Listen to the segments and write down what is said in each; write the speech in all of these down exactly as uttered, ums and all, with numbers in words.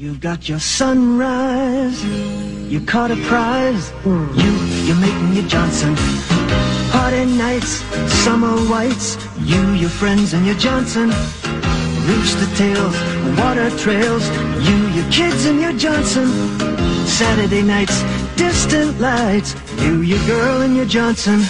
You got your sunrise, you caught a prize, you, you're making your Johnson. Party nights, summer whites, you, your friends and your Johnson. Rooster tails, water trails, you, your kids and your Johnson. Saturday nights, distant lights, you, your girl and your Johnson.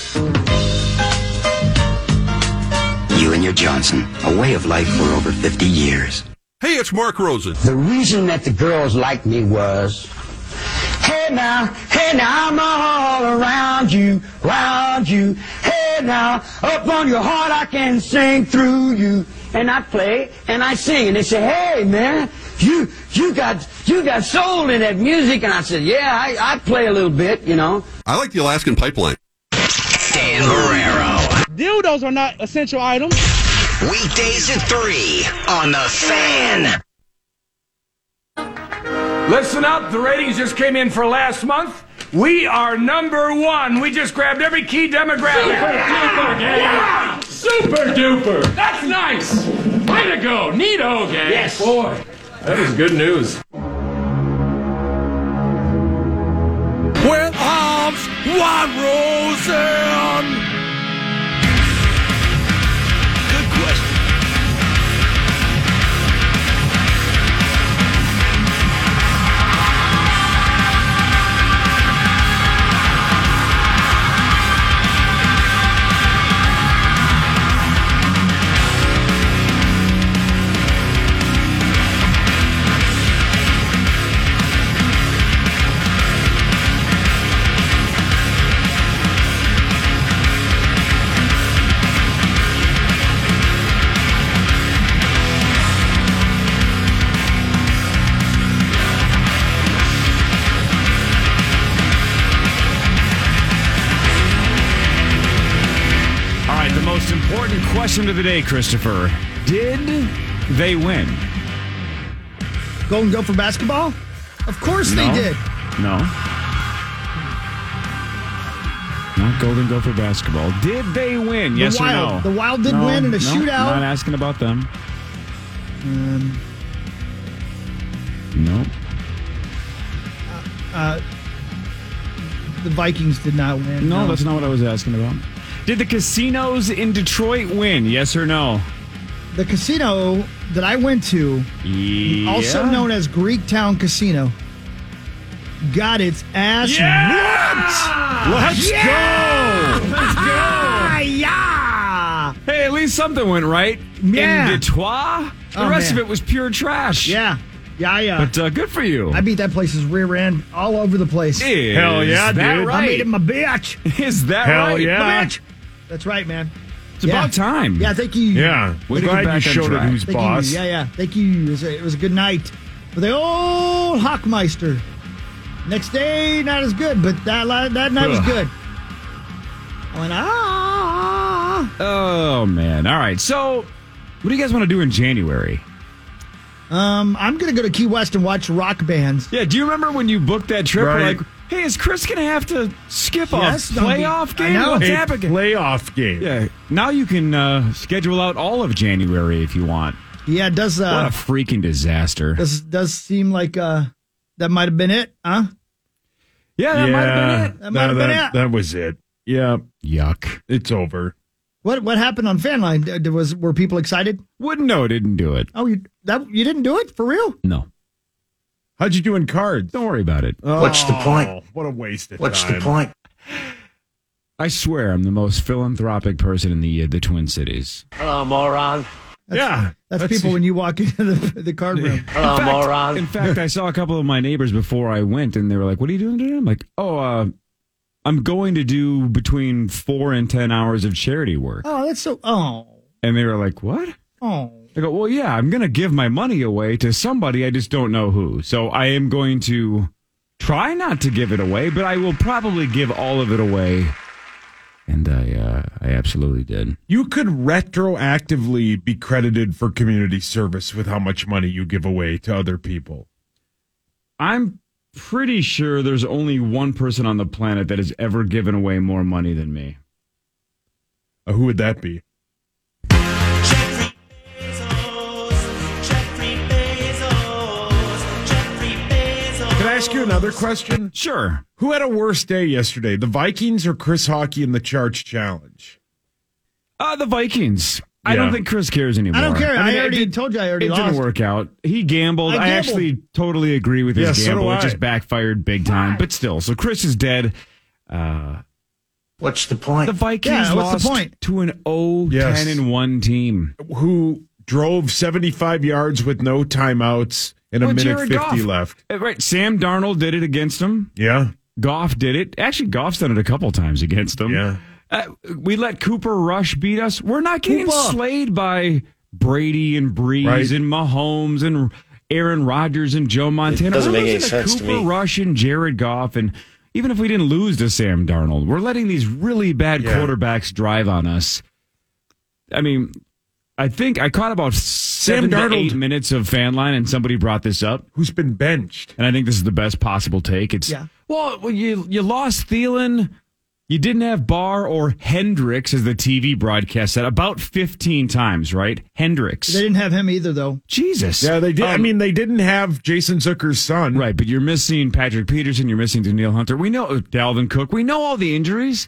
You and your Johnson, a way of life for over fifty years. Hey, it's Mark Rosen. The reason that the girls liked me was, hey now, hey now, I'm all around you, around you. Hey now, up on your heart I can sing through you. And I play and I sing, and they say, hey man, you you got you got soul in that music. And I said, yeah, I, I play a little bit, you know. I like the Alaskan Pipeline. Dan Barrero. Dildos are not essential items. Weekdays at three on The Fan. Listen up, the ratings just came in for last month. We are number one. We just grabbed every key demographic. Super duper, gang. Yeah. Super duper. That's nice. Way to go. Neato, gang. Yes. Boy, that is good news. With arms wide, Rosen. Good question. Important question of the day, Christopher. Did they win? Golden Gopher basketball? Of course No. they did. No. Not Golden Gopher basketball. Did they win? Yes the or Wild. no? The Wild did No, win in a no, shootout. Not asking about them. Um, Nope. uh, the Vikings did not win. No, that's not what I was asking about. Did the casinos in Detroit win? Yes or no? The casino that I went to, Yeah. also known as Greektown Casino, got its ass Yeah! whooped. Let's Yeah! go! Let's go! Ah, yeah! Hey, at least something went right. Yeah. In Detroit, the Oh, rest man. of it was pure trash. Yeah. Yeah, yeah. But uh, good for you. I beat that place's rear end all over the place. Is Hell yeah, that dude. right? I made it my bitch. Is that Hell right? yeah. My bitch. That's right, man. It's Yeah. about time. Yeah, thank you. Yeah. Way I'm to get glad you back on showed it track. who's Thank boss. you. Yeah, yeah. Thank you. It was a, it was a good night for the old Hockmeister. Next day, not as good, but that li- that night was Ugh. good. I went, ah. Oh, man. All right. So, what do you guys want to do in January? Um, I'm going to go to Key West and watch rock bands. Yeah, do you remember when you booked that trip? We're Right. like, hey, is Chris going to have to skip Yes, a don't be- playoff I game? know. What's A happening? playoff game. Yeah, now you can uh, schedule out all of January if you want. Yeah, it does, What a uh, freaking disaster. does, does seem like uh, that might have been it, huh? Yeah, that might have been it. That might have been that, it. that was it. Yeah, Yuck. it's over. What what happened on Fanline? D- Was Were people excited? Wouldn't know, didn't do it. Oh, you that you didn't do it? For real? No. How'd you do in cards? Don't worry about it. What's the point? Oh, what a waste of What's time. the point? I swear I'm the most philanthropic person in the uh, the Twin Cities. Hello, moron. Yeah. That's, people when you walk into the, the card room. Hello, in fact, moron. In fact, I saw a couple of my neighbors before I went, and they were like, "What are you doing today?" I'm like, "Oh, uh, I'm going to do between four and ten hours of charity work." Oh, that's so. Oh, And they were like, "What?" oh. I go, "Well, yeah, I'm going to give my money away to somebody. I just don't know who. So I am going to try not to give it away, but I will probably give all of it away." And I, uh, I absolutely did. You could retroactively be credited for community service with how much money you give away to other people. I'm pretty sure there's only one person on the planet that has ever given away more money than me. Uh, who would that be? Jeffrey Bezos, Jeffrey Bezos, ask you another question? Sure. Who had a worse day yesterday, the Vikings or Chris Hockey in the Charge Challenge? Uh, the Vikings. I Yeah. don't think Chris cares anymore. I don't care. I, mean, it already did- told you I already It lost. didn't work out. He gambled. I I, gambled. actually totally agree with his Yeah, so gamble. do It I. just backfired big time. But still, so Chris is dead. What's the point? The Vikings Yeah, what's lost the point? to an oh Yes. ten and one team. Who drove seventy-five yards with no timeouts and a Well, minute Jared fifty Goff. left. Uh, Right. Sam Darnold did it against him. Yeah. Goff did it. Actually, Goff's done it a couple times against them. Yeah. Uh, we let Cooper Rush beat us. We're not getting Cooper. slayed by Brady and Breeze Right. and Mahomes and Aaron Rodgers and Joe Montana. It doesn't We're make any losing to sense to Cooper me. Rush and Jared Goff, and even if we didn't lose to Sam Darnold, we're letting these really bad Yeah. quarterbacks drive on us. I mean, I think I caught about seven to Darnold- eight minutes of fan line, and somebody brought this up. Who's been benched? And I think this is the best possible take. It's Yeah. well, well, you you lost Thielen, you didn't have Barr or Hendricks, as the T V broadcast said, about fifteen times, right? Hendricks. They didn't have him either, though. Jesus. Yeah, they did. I Um, mean, they didn't have Jason Zucker's son. right, but you're missing Patrick Peterson, you're missing Daniil Hunter. We know Dalvin Cook. We know all the injuries.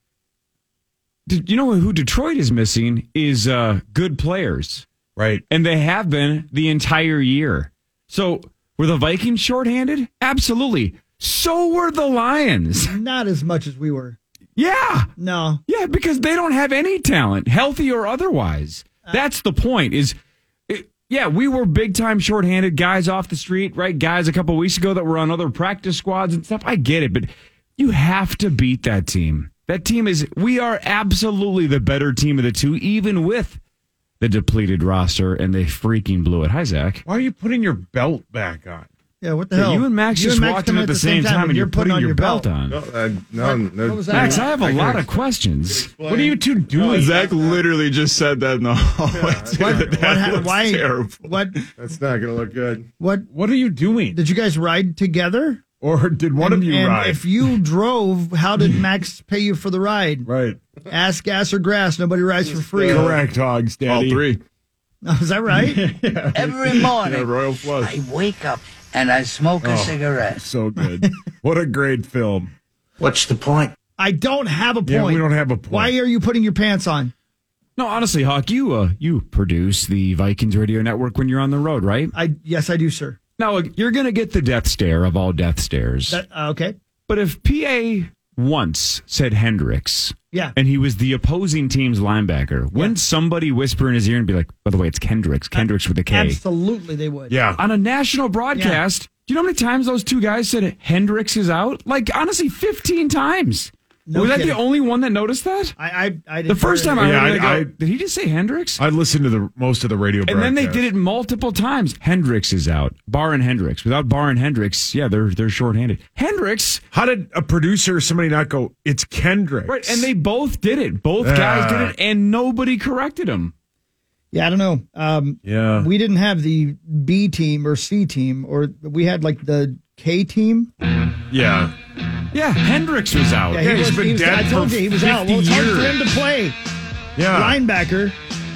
Did you know who Detroit is missing is uh, good players, Right. and they have been the entire year. So were the Vikings shorthanded? Absolutely. So were the Lions. Not as much as we were. Yeah. No. Yeah, because they don't have any talent, healthy or otherwise. That's the point. Is it, yeah, we were big time shorthanded guys off the street, right? Guys a couple weeks ago that were on other practice squads and stuff. I get it, but you have to beat that team. That team is. We are absolutely the better team of the two, even with the depleted roster, and they freaking blew it. Hi, Zach. Why are you putting your belt back on? Yeah, what the Yeah, hell? you and Max You just Max walked in come at the same time, and you're putting on your belt on. No, uh, no, no. What was that? Max, I have a I can lot of explain. questions. What are you two doing? Zach literally just said that in the hallway. too. What, That what, ha- looks why? terrible. What? That's not going to look good. What? What are you doing? Did you guys ride together? Or did one and, of you and ride? if you drove, how did Max pay you for the ride? Right. Ass, gas, or grass. Nobody rides for free. Correct, Hogs, All Daddy. three. Oh, is that right? Every morning, Yeah, Royal Flush. I wake up and I smoke a cigarette. So good. What a great film. What's the point? I don't have a point. Yeah, we don't have a point. Why are you putting your pants on? No, honestly, Hawk, you uh, you produce the Vikings radio network when you're on the road, right? I yes, I do, sir. Now, you're going to get the death stare of all death stares. That, uh, okay. But if P A once said Hendricks, Yeah. and he was the opposing team's linebacker, wouldn't somebody whisper in his ear and be like, by the way, it's Kendricks, Kendricks with a K. Absolutely, they would. Yeah. On a national broadcast, do you know how many times those two guys said Hendricks is out? Like, honestly, fifteen times. No was that kidding. the only one that noticed that? I, I, I The didn't first hear time it. I Yeah, heard it, I I- go, did he just say Hendricks? I listened to the most of the radio And then they broadcast. did it multiple times. Hendricks is out. Barr and Hendricks. Without Barr and Hendricks, yeah, they're they're shorthanded. Hendricks, How did a producer or somebody not go, it's Kendricks? right? And they both did it. Both Ah. guys did it, and nobody corrected them. Yeah, I don't know. Um, Yeah. we didn't have the B team or C team, or we had like the K team. Yeah. Yeah, Hendricks was out. Yeah, Yeah, he he's was, been he was, dead I told for you he was out. Well, it's fifty hard for years. him to play Yeah. linebacker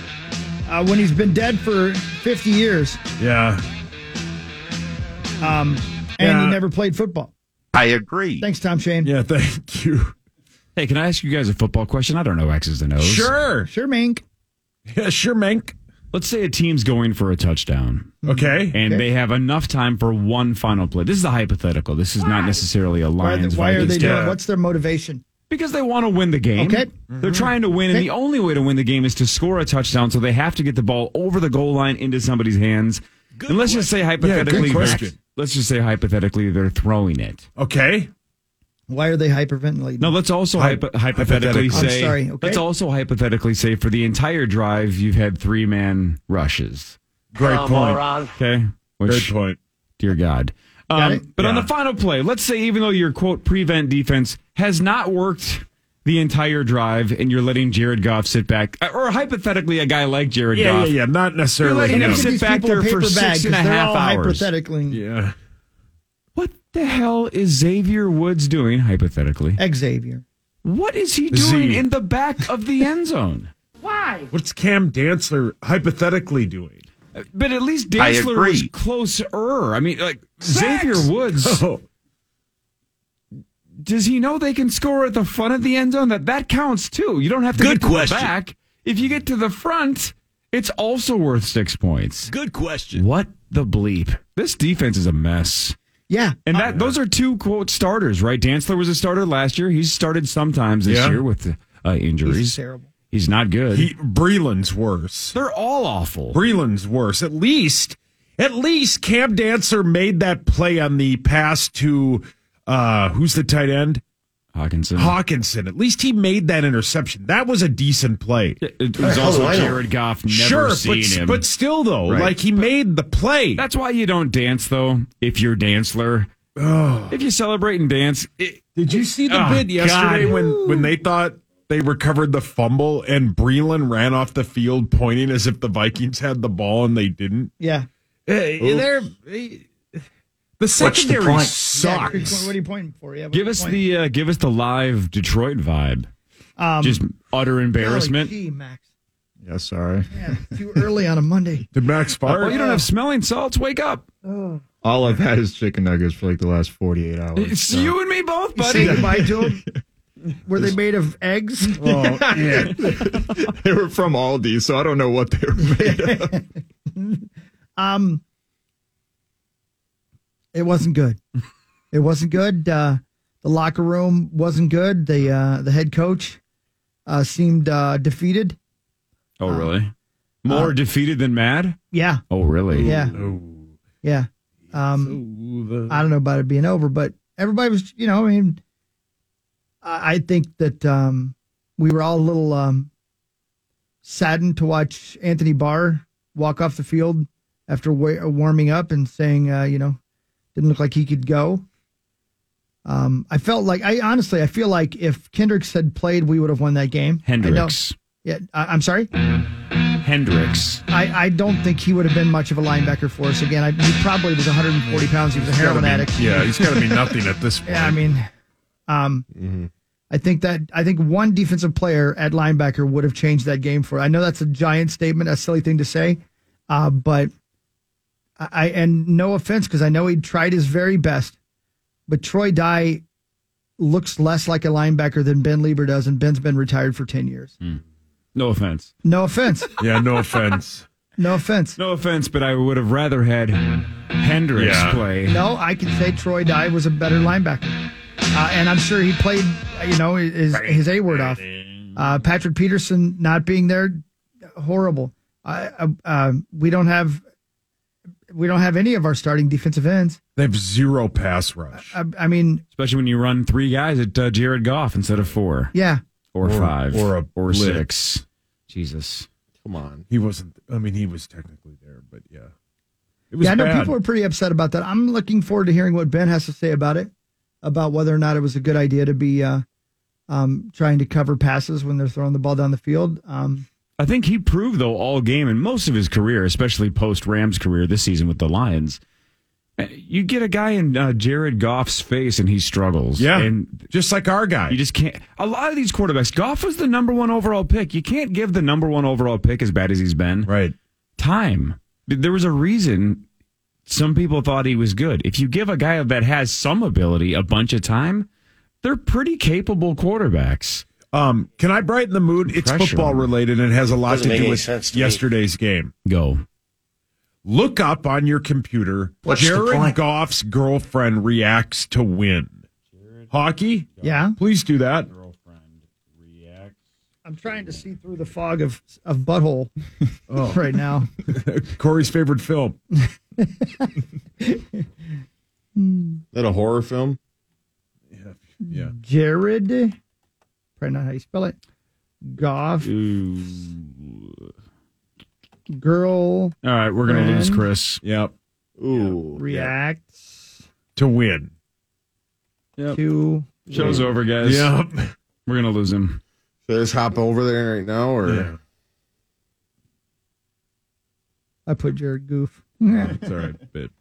uh, when he's been dead for fifty years, Yeah. um, and Yeah. he never played football. I agree. Thanks, Tom Shane. Yeah, thank you. Hey, can I ask you guys a football question? I don't know X's and O's. Sure. Sure, Mink. Yeah, sure, Mank. Let's say a team's going for a touchdown, Okay. and Okay. they have enough time for one final play. This is a hypothetical. This is not necessarily a Why, Lions. why are Vikings they game. doing? What's their motivation? Because they want to win the game. Okay. They're trying to win, and Okay. the only way to win the game is to score a touchdown, so they have to get the ball over the goal line into somebody's hands. and let's just say hypothetically, good question. let's just say hypothetically they're throwing it. Okay. Why are they hyperventilating? No, let's also Hy- hypo- hypothetically hypothetical. say. I'm sorry, okay. Let's also hypothetically say for the entire drive you've had three man rushes. Great point. Okay, which Great point. dear God. Got Um, it? but on Yeah. the final play, let's say even though your quote prevent defense has not worked the entire drive, and you're letting Jared Goff sit back, or hypothetically a guy like Jared Yeah, Goff. yeah, yeah. Not necessarily. You're letting And him no. look at sit these back people there in for paper six bags, and a 'cause they're half all hours. hypothetically. Yeah. What the hell is Xavier Woods doing, hypothetically? Xavier. What is he Z. doing in the back of the end zone? What's Cam Dantzler hypothetically doing? But at least I Dantzler agree. was closer. I mean, like, Xavier Woods. Oh. does he know they can score at the front of the end zone? That that counts too. You don't have to Good get to question. the back. If you get to the front, it's also worth six points. Good question. What the bleep? This defense is a mess. Yeah. And that those are two, quote, starters, right? Dantzler was a starter last year. He's started sometimes this Yeah. year with uh, injuries. He's terrible. He's not good. He, Breland's worse. They're all awful. Breland's worse. At least, at least Cam Dancer made that play on the pass to, uh, who's the tight end? Hawkinson. Hawkinson. At least he made that interception. That was a decent play. It was also Jared Goff. Never sure, seen but, him. but still, though, Right. like he made the play. That's why you don't dance, though, if you're Dantzler. Oh. If you celebrate and dance. It, Did you see the oh, bit yesterday God. when, when they thought they recovered the fumble and Breland ran off the field pointing as if the Vikings had the ball and they didn't? Yeah. Uh, they're, the secondary Yeah, sucks. what are you pointing for? Yeah, give us the uh, give us the live Detroit vibe. Um, Just utter embarrassment. Golly gee, Max. Yeah, sorry. Yeah, too early on a Monday. Did Max fire? Well, you don't have smelling salts. Wake up. Oh. All I've had is chicken nuggets for like the last forty-eight hours. It's so. you and me both, You buddy. say goodbye to them? Were they made of eggs? Oh, yeah. They were from Aldi, so I don't know what they were made of. um, it wasn't good. It wasn't good. Uh, the locker room wasn't good. The uh, the head coach uh, seemed uh, defeated. Oh, really? More uh, defeated than mad? Yeah. Oh, really? Yeah. Oh. Yeah. Um, I don't know about it being over, but everybody was, you know, I mean, I, I think that um, we were all a little um, saddened to watch Anthony Barr walk off the field after wa- warming up and saying, uh, you know, didn't look like he could go. Um, I felt like, I honestly, I feel like if Kendricks had played, we would have won that game. Hendricks. I know, yeah, I, I'm sorry? Hendricks. I, I don't think he would have been much of a linebacker for us again. I, he probably was one hundred forty pounds. He was a heroin be, addict. Yeah, he's got to be nothing at this point. Yeah, I mean, um, mm-hmm. I think that I think one defensive player at linebacker would have changed that game for. I know that's a giant statement, a silly thing to say, uh, but I and no offense because I know he tried his very best, but Troy Dye looks less like a linebacker than Ben Lieber does, and Ben's been retired for ten years. Mm. No offense. No offense. Yeah, no offense. No offense. No offense, but I would have rather had Hendricks Yeah. play. No, I can say Troy Dye was a better linebacker. Uh, and I'm sure he played, you know, his, his A word off. Uh, Patrick Peterson not being there, horrible. Uh, uh, we don't have we don't have any of our starting defensive ends. They have zero pass rush. I, I mean, Especially when you run three guys at uh, Jared Goff instead of four. yeah. Or, Or- five. or a or blitz. six. Jesus. Come on. He wasn't, I mean, he was technically there, but yeah. It was Yeah, I know bad. people are pretty upset about that. I'm looking forward to hearing what Ben has to say about it, about whether or not it was a good idea to be uh, um, trying to cover passes when they're throwing the ball down the field. Um, I think he proved, though, all game and most of his career, especially post-Rams career this season with the Lions, you get a guy in uh, Jared Goff's face and he struggles. Yeah, and just like our guy. You just can't. A lot of these quarterbacks, Goff was the number one overall pick. You can't give the number one overall pick as bad as he's been. Right. Time. There was a reason some people thought he was good. If you give a guy that has some ability a bunch of time, they're pretty capable quarterbacks. Um, can I brighten the mood? It's Pressure. football related and it has a lot Doesn't to make do any with sense to me. yesterday's game. Go. Look up on your computer. What's the Jared point? Goff's girlfriend reacts to win. Hockey? yeah. Please do that. I'm trying to see through the fog of of butthole right now. Corey's favorite film. Is that a horror film? Yeah. Jared, probably not how you spell it. Goff, girl All right, we're going to lose Friend. Chris. Yep. Ooh. reacts To win. Yep. to. Show's over, guys. Yep. We're going to lose him. Should I just hop over there right now, or Yeah. I put Jared Goof. It's all right. But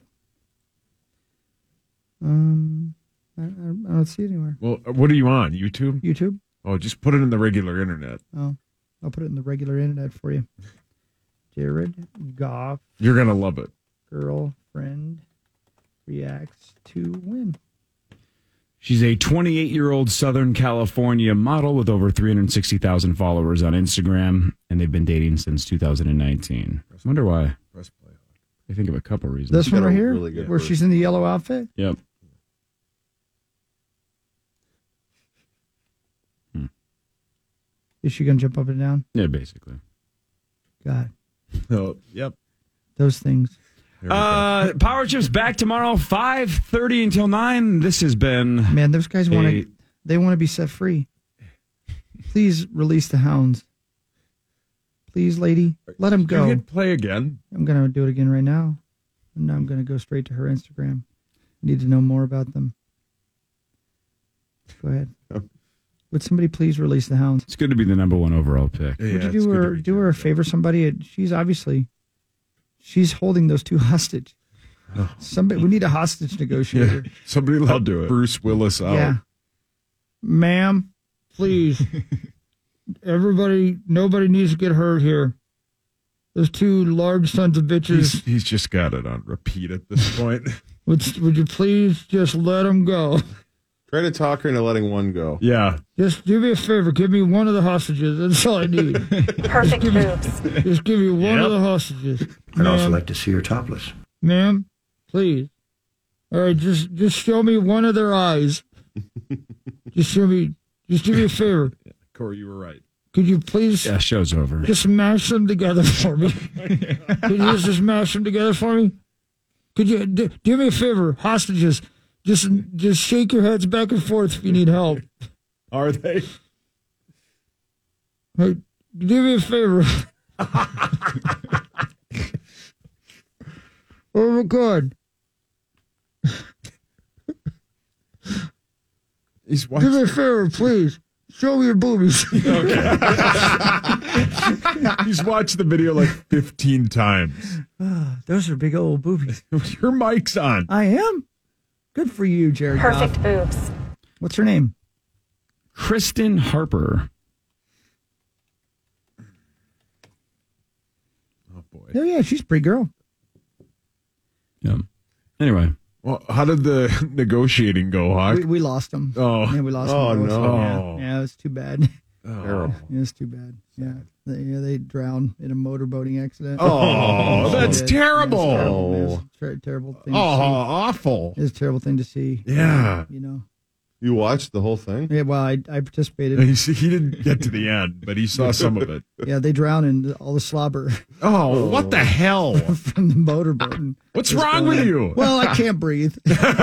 Um, I, I I don't see it anywhere. well, what are you on? YouTube? YouTube. Oh, just put it in the regular internet. Oh, I'll put it in the regular internet for you. Jared Goff, You're gonna love it. girlfriend, reacts to win. She's a twenty-eight-year-old Southern California model with over three hundred sixty thousand followers on Instagram, and they've been dating since two thousand nineteen. I wonder why. I think of a couple reasons. This one right here, really where she's in the yellow outfit? Yep. Hmm. Is she going to jump up and down? Yeah, basically. God. Oh, yep. Those things. Uh, Power Chip's back tomorrow, five thirty until nine. This has been... Man, those guys a- want to they want to be set free. Please release the hounds. Please, lady, let them go. You hit play again. I'm going to do it again right now. And I'm going to go straight to her Instagram. Need to know more about them. Go ahead. Would somebody please release the hounds? It's good to be the number one overall pick. Would you do her do her a favor? Somebody, she's obviously she's holding those two hostage. Somebody, we need a hostage negotiator. Yeah. Somebody let Bruce Willis out. Yeah, ma'am, please. Everybody, nobody needs to get hurt here. Those two large sons of bitches. He's, he's just got it on repeat at this point. Would would you please just let them go? Try to talk her into letting one go. Yeah. Just do me a favor. Give me one of the hostages. That's all I need. Perfect boobs. Just give me one Yep. of the hostages. I'd also Ma'am. like to see her topless. Ma'am, please. All right, just just show me one of their eyes. Just show me. Just do me a favor. Corey, you were right. Could you please Yeah, show's over. just mash them together for me? Could you just, just mash them together for me? Could you do, do me a favor, hostages? Just just shake your heads back and forth if you need help. Are they? Hey, do me a favor. Oh my God. He's Do me a favor, please. Show me your boobies. He's watched the video like fifteen times. Ah, those are big old boobies. Your mic's on. I am. Good for you, Jared. Perfect Goff. boobs. What's her name? Kristen Harper. Oh, boy. Oh, yeah, she's a pretty girl. Yeah. Anyway. Well, how did the negotiating go, Hawk? We, we lost them. Oh. Yeah, we lost Oh, them. no. Yeah, yeah, it was too bad. Terrible. It was too bad. Yeah. They, yeah, they drowned in a motorboating accident. Oh, that's Yeah, terrible. yeah, it was a ter- terrible thing Oh, to see. awful. It was a terrible thing to see. Yeah. You know. You watched the whole thing? Yeah, well, I, I participated. He, he didn't get to the end, but he saw some of it. Yeah, they drowned in all the slobber Oh, what the hell? from the motorboat. What's wrong with you? Well, I can't breathe.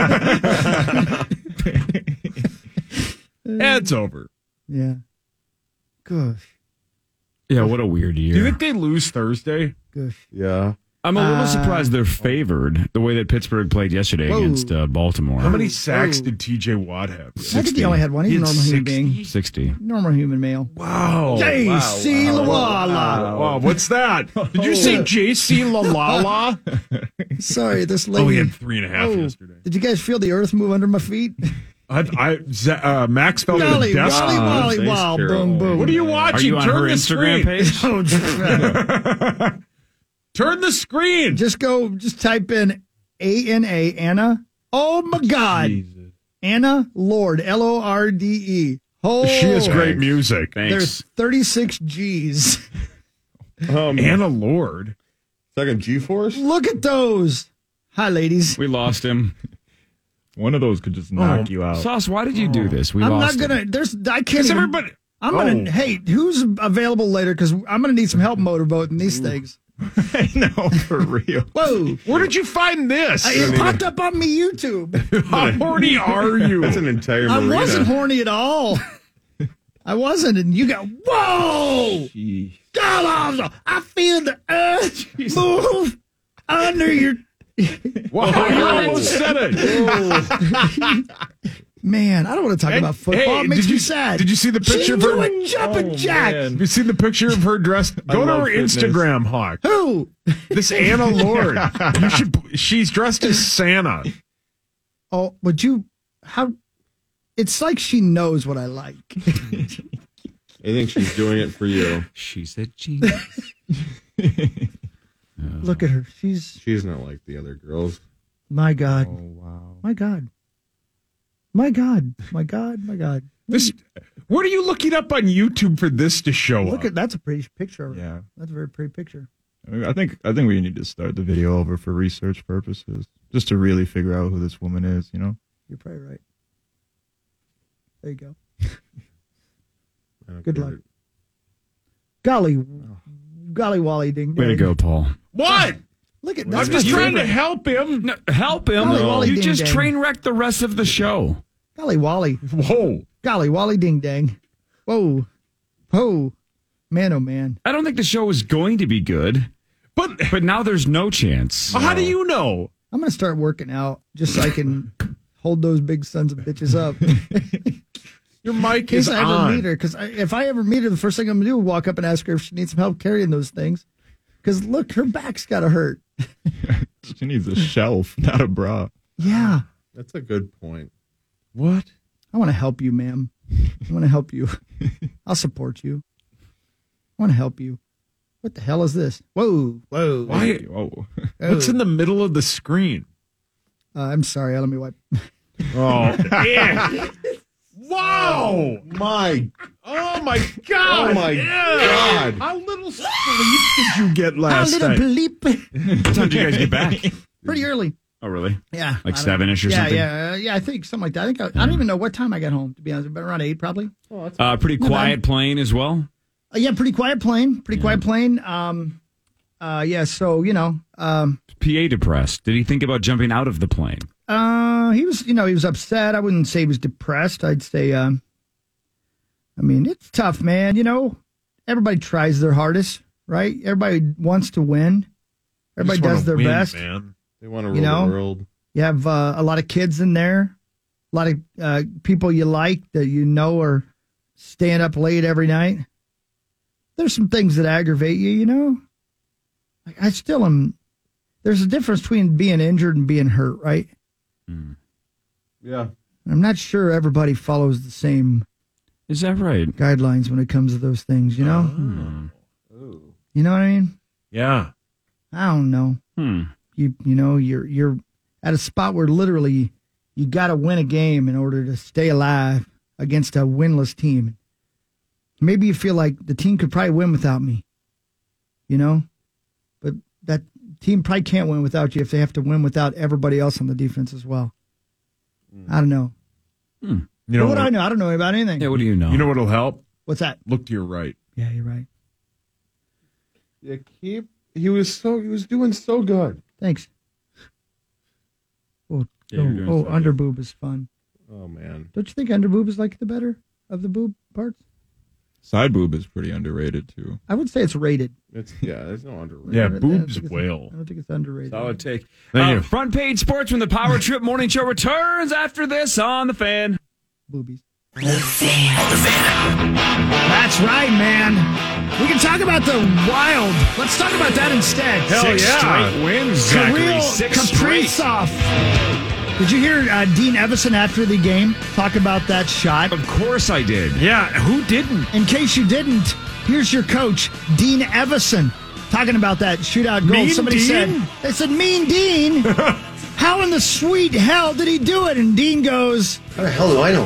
It's over. Yeah. Gosh. Yeah, what a weird year. Do you think they lose Thursday? Gosh. Yeah. I'm a little Uh, surprised they're favored the way that Pittsburgh played yesterday Whoa. against uh, Baltimore. How many sacks Whoa. did T J Watt have? I think he only had one. He's He a had normal human sixty? being. sixty. Normal human male. Wow. J C wow, Lawala. Wow, what's that? Did you say J C LaLala? Sorry, this lady. Oh, he had three and a half Oh, yesterday. Did you guys feel the earth move under my feet? I, I, Z- uh, Max felt Golly, the desk. golly, golly, thanks, wow, Carol. boom, boom. What are you watching? Are you on Turn her the Instagram screen. page? Oh, Turn the screen. just go, just type in A N A, Anna. Oh, my God. Jesus. Anna Lord, L O R D E. Oh, She has great music. There's Thanks. thirty-six G's. Um, Anna Lord. second G-Force? Look at those. Hi, ladies. We lost him. One of those could just knock Oh, you out. Sauce, why did you do this? We I'm lost not him. gonna. There's. I can't Because even. everybody. I'm gonna. Oh. Hey, who's available later? Because I'm gonna need some help motorboating these things. I know, for real. Whoa! Where did you find this? I- It popped up on me YouTube. How horny are you? That's an entire I marina. wasn't horny at all. I wasn't, and you got whoa! God, I feel the earth move under your. Wow, you almost said it. Man, I don't want to talk Hey, about football. hey, it makes did me you- sad. did you see the picture She's of her- doing jumping jacks? man. Have you seen the picture of her dressed? Go to love her fitness. Instagram, Hawk. Who? This Anna Lord. You should. She's dressed as Santa. Oh, would you? How? It's like she knows what I like. I think she's doing it for you. She said genius. Look at her. She's She's not like the other girls. my God. Oh, wow. My God. My God, my God, my God. This. What are you looking up on YouTube for this to show Look up? at that's a pretty picture. Yeah. That's a very pretty picture. I, mean, I think I think we need to start the video over for research purposes, just to really figure out who this woman is. You know. You're probably right. There you go. Good luck. Golly, golly, Wally, ding. Way to go, Paul. What? Look at I'm that's just you. trying to help him. No, help him. Golly, Wally, You ding, just dang. train wrecked the rest of the show. Golly, Wally. Whoa. Golly, Wally, ding, dang. Whoa, whoa, man, oh man. I don't think the show was going to be good, but but now there's no chance. How do you know? I'm gonna start working out just so I can hold those big sons of bitches up. Your mic In case is I ever on. meet her, because if I ever meet her, the first thing I'm gonna do is walk up and ask her if she needs some help carrying those things. Because look, her back's gotta hurt. She needs a shelf, not a bra. Yeah, That's a good point. What? I want to help you, ma'am. I want to help you. I'll support you. I want to help you. What the hell is this? Whoa, whoa. Why? Whoa. What's in the middle of the screen? Uh, I'm sorry. Let me wipe. Oh, yeah. Wow. My, Oh, my God. oh my Yeah. God. How little sleep did you get last A little night? bleep. What time did you guys get back? Pretty early. Oh, really? Yeah. Like I don't- seven-ish or yeah, something? Yeah, yeah. I think something like that. I think I, I don't even know what time I got home, to be honest. But around eight, probably. Uh, pretty Not quiet bad. plane as well. Uh, yeah, pretty quiet plane. Pretty quiet plane. Um, uh, yeah. So you know, um, P A depressed. Did he think about jumping out of the plane? uh, he was, you know, he was upset. I wouldn't say he was depressed. I'd say, um, I mean, it's tough, man. You know, everybody tries their hardest, right? Everybody wants to win. Everybody Just wanna does their win, best. man. They want to rule You know? the world. You have uh, a lot of kids in there, a lot of uh, people you like that you know are staying up late every night. There's some things that aggravate you, you know? Like, I still am. There's a difference between being injured and being hurt, right? Yeah. I'm not sure everybody follows the same Is that right? guidelines when it comes to those things, you know? You know what I mean? Yeah. I don't know. Hmm. You you know, you're you're at a spot where literally you got to win a game in order to stay alive against a winless team. Maybe you feel like the team could probably win without me, you know, but that team probably can't win without you if they have to win without everybody else on the defense as well. I don't know. Hmm. You know what do what? I know? I don't know about anything. Yeah, what do you know? You know what'll help? What's that? Look to your right. Yeah, you're right. Yeah, keep. He was so. He was doing so good. Thanks. Oh, Yeah, you're doing oh, so oh under boob is fun. Oh man. Don't you think under boob is like the better of the boob parts? Side boob is pretty underrated too. I would say it's rated. It's yeah. There's no underrated. Yeah, I don't boobs think it's- whale. I don't think it's underrated. Solid take. Thank Uh, you. Front page sports when the Power Trip Morning Show returns after this on the Fan. Boobies. That's right, man. We can talk about the Wild. Let's talk about that instead. Hell Six yeah. straight wins, Zachary. Kirill Six straight. Kaprizov. Did you hear uh, Dean Evison after the game talk about that shot? Of course I did. Yeah, who didn't? In case you didn't, here's your coach, Dean Evison, talking about that shootout goal. Mean Somebody Dean? said, they said, Mean Dean. How in the sweet hell did he do it? And Dean goes, How the hell do I know?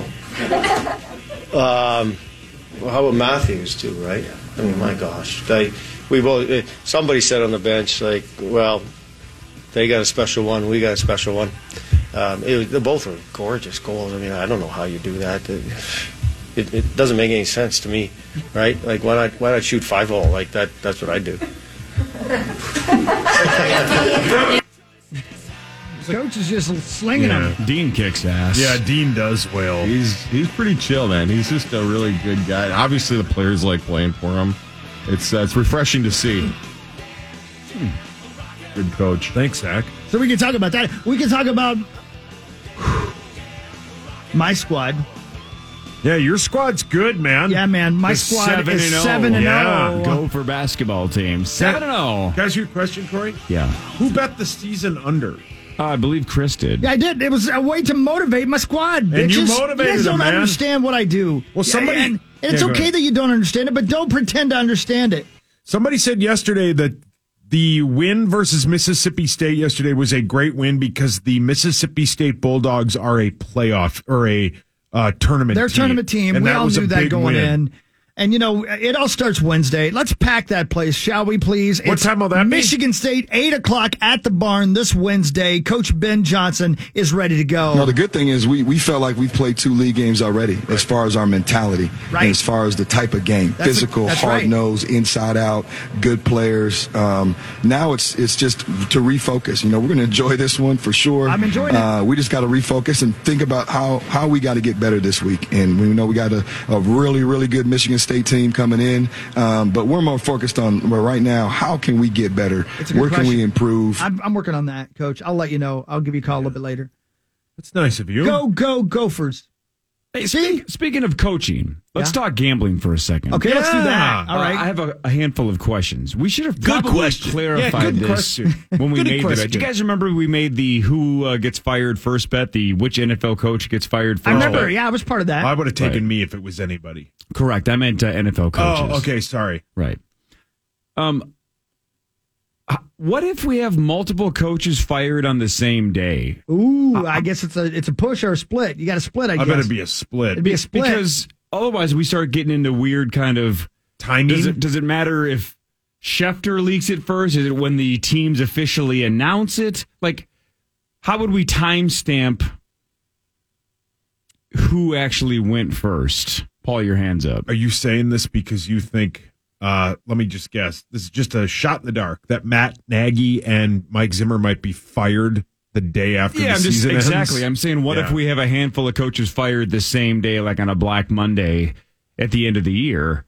um, well, how about Matthews too, right? I mean, my gosh, they we both. Uh, somebody said on the bench, like, well, they got a special one, we got a special one. Um, it was, they both were gorgeous goals. I mean, I don't know how you do that. It, it, it doesn't make any sense to me, right? Like, why not? Why not shoot five hole like that? That's what I do. Coach is just slinging Yeah. him. Dean kicks ass. Yeah, Dean does well. He's he's pretty chill, man. He's just a really good guy. Obviously, the players like playing for him. It's uh, it's refreshing to see. Hmm. Good coach. Thanks, Zach. So we can talk about that. We can talk about my squad. Yeah, your squad's good, man. Yeah, man. My The squad seven is and oh. seven and Yeah. oh. Go for basketball team. Seven and oh. Can I ask you a question, Corey? Yeah. Who bet the season under? Uh, I believe Chris did. Yeah, I did. It was a way to motivate my squad. And you bitches. motivated You guys don't them, man. understand what I do. Well, somebody- and, and it's Yeah, go okay ahead. that you don't understand it, but don't pretend to understand it. Somebody said yesterday that The win versus Mississippi State yesterday was a great win because the Mississippi State Bulldogs are a playoff or a uh, tournament They're a team. tournament team. And We that all was a knew that big going win. in. And, you know, it all starts Wednesday. Let's pack that place, shall we, please? What time will that be? Michigan State, eight o'clock at the barn this Wednesday. Coach Ben Johnson is ready to go. No, the good thing is we, we felt like we've played two league games already as far as our mentality. Right. And as far as the type of game. That's Physical, a- that's right. hard-nosed, inside out, good players. Um, now it's it's just to refocus. You know, we're going to enjoy this one for sure. I'm enjoying it. Uh, we just got to refocus and think about how, how we got to get better this week. And we know we got a, a really, really good Michigan State team coming in. Um, but we're more focused on, well, right now, how can we get better? It's a good Where can question. we improve? I'm, I'm working on that, Coach. I'll let you know. I'll give you a call a little bit later. That's nice of you. Go, go, Gophers. Hey, speak, speaking of coaching, let's Yeah? talk gambling for a second. Okay, let's do that. All Uh, right. I have a, a handful of questions. We should have Good probably question. clarified Yeah, good this question. when we Good made the bet. question. Do you guys remember we made the who uh, gets fired first bet, the which N F L coach gets fired first I remember. bet? Yeah, I was part of that. I would have taken Right. me if it was anybody. Correct. I meant uh, N F L coaches. Oh, okay. Sorry. Right. Um, h- what if we have multiple coaches fired on the same day? Ooh, I guess it's a it's a push or a split. You got to split, I I guess. bet it'd be a split. It'd be a split. Because otherwise we start getting into weird kind of Timing. Does it does it matter if Schefter leaks it first? Is it when the teams officially announce it? Like, how would we timestamp who actually went first? Paul, your hands up. Are you saying this because you think, uh, let me just guess, this is just a shot in the dark, that Matt Nagy and Mike Zimmer might be fired the day after Yeah, the I'm just season ends? exactly. I'm saying, what Yeah. if we have a handful of coaches fired the same day, like on a Black Monday at the end of the year?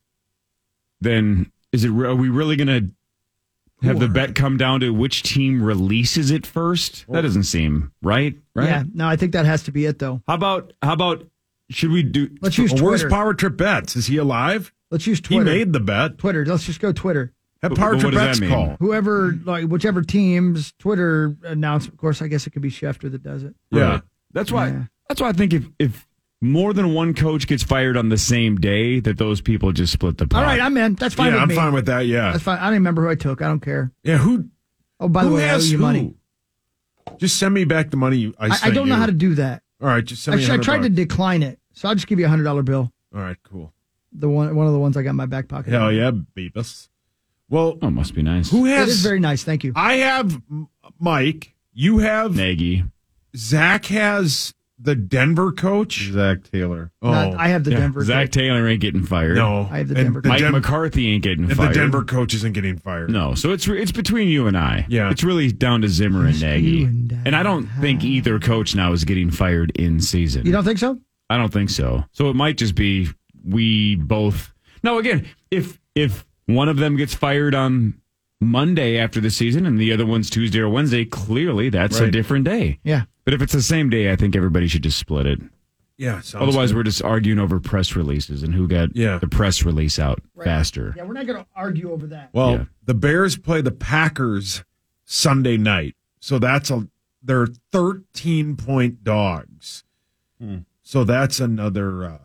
Then is it? Are we really going to have the bet come down to which team releases it first? That doesn't seem right. Right? Yeah, no, I think that has to be it, though. How about how about should we do? Let's use Well, where's Twitter. Power Trip Bets? Is he alive? Let's use He Twitter. made the bet. Twitter. Let's just go Twitter. Have But- Power but Trip what does Bets that mean? call. Whoever, like whichever team's Twitter announcement. Of course, I guess it could be Schefter that does it. Yeah. Right. That's why. Yeah. That's why I think if if more than one coach gets fired on the same day, that those people just split the pot. All right, I'm in. That's fine Yeah, with I'm me. fine with that. Yeah. That's fine. I don't even remember who I took. I don't care. Yeah. Who? Oh, by the who way, I owe has you who? money. Just send me back the money you, I I, I sent don't know you. how to do that. All right, just send me. Actually, I one hundred tried to bucks. decline it, so I'll just give you a hundred dollar bill. All right, cool. The one, one of the ones I got in my back pocket. Hell yeah, Beavis. Well, Oh, must be nice. who It has? is very nice. Thank you. I have M- Mike. You have Nagy. Zach. Has the Denver coach. Zach Taylor. Oh, Not- I have the yeah. Denver. Zach coach. Taylor ain't getting fired. No, I have the And Denver the Mike Den- McCarthy ain't getting and fired. the Denver coach isn't getting fired. No, so it's it's between you and I. Yeah. it's really down to Zimmer and Just Nagy, you and and I don't think either coach now is getting fired in season. You don't think so? I don't think so. So it might just be we both. No, again, if if one of them gets fired on Monday after the season and the other one's Tuesday or Wednesday, clearly that's a Right. different day. Yeah. But if it's the same day, I think everybody should just split it. Yeah. sounds Otherwise, good. we're just arguing over press releases and who got Yeah. the press release out faster. Yeah, we're not going to argue over that. Well, Yeah. the Bears play the Packers Sunday night, so that's a they're thirteen point dogs. So that's another uh,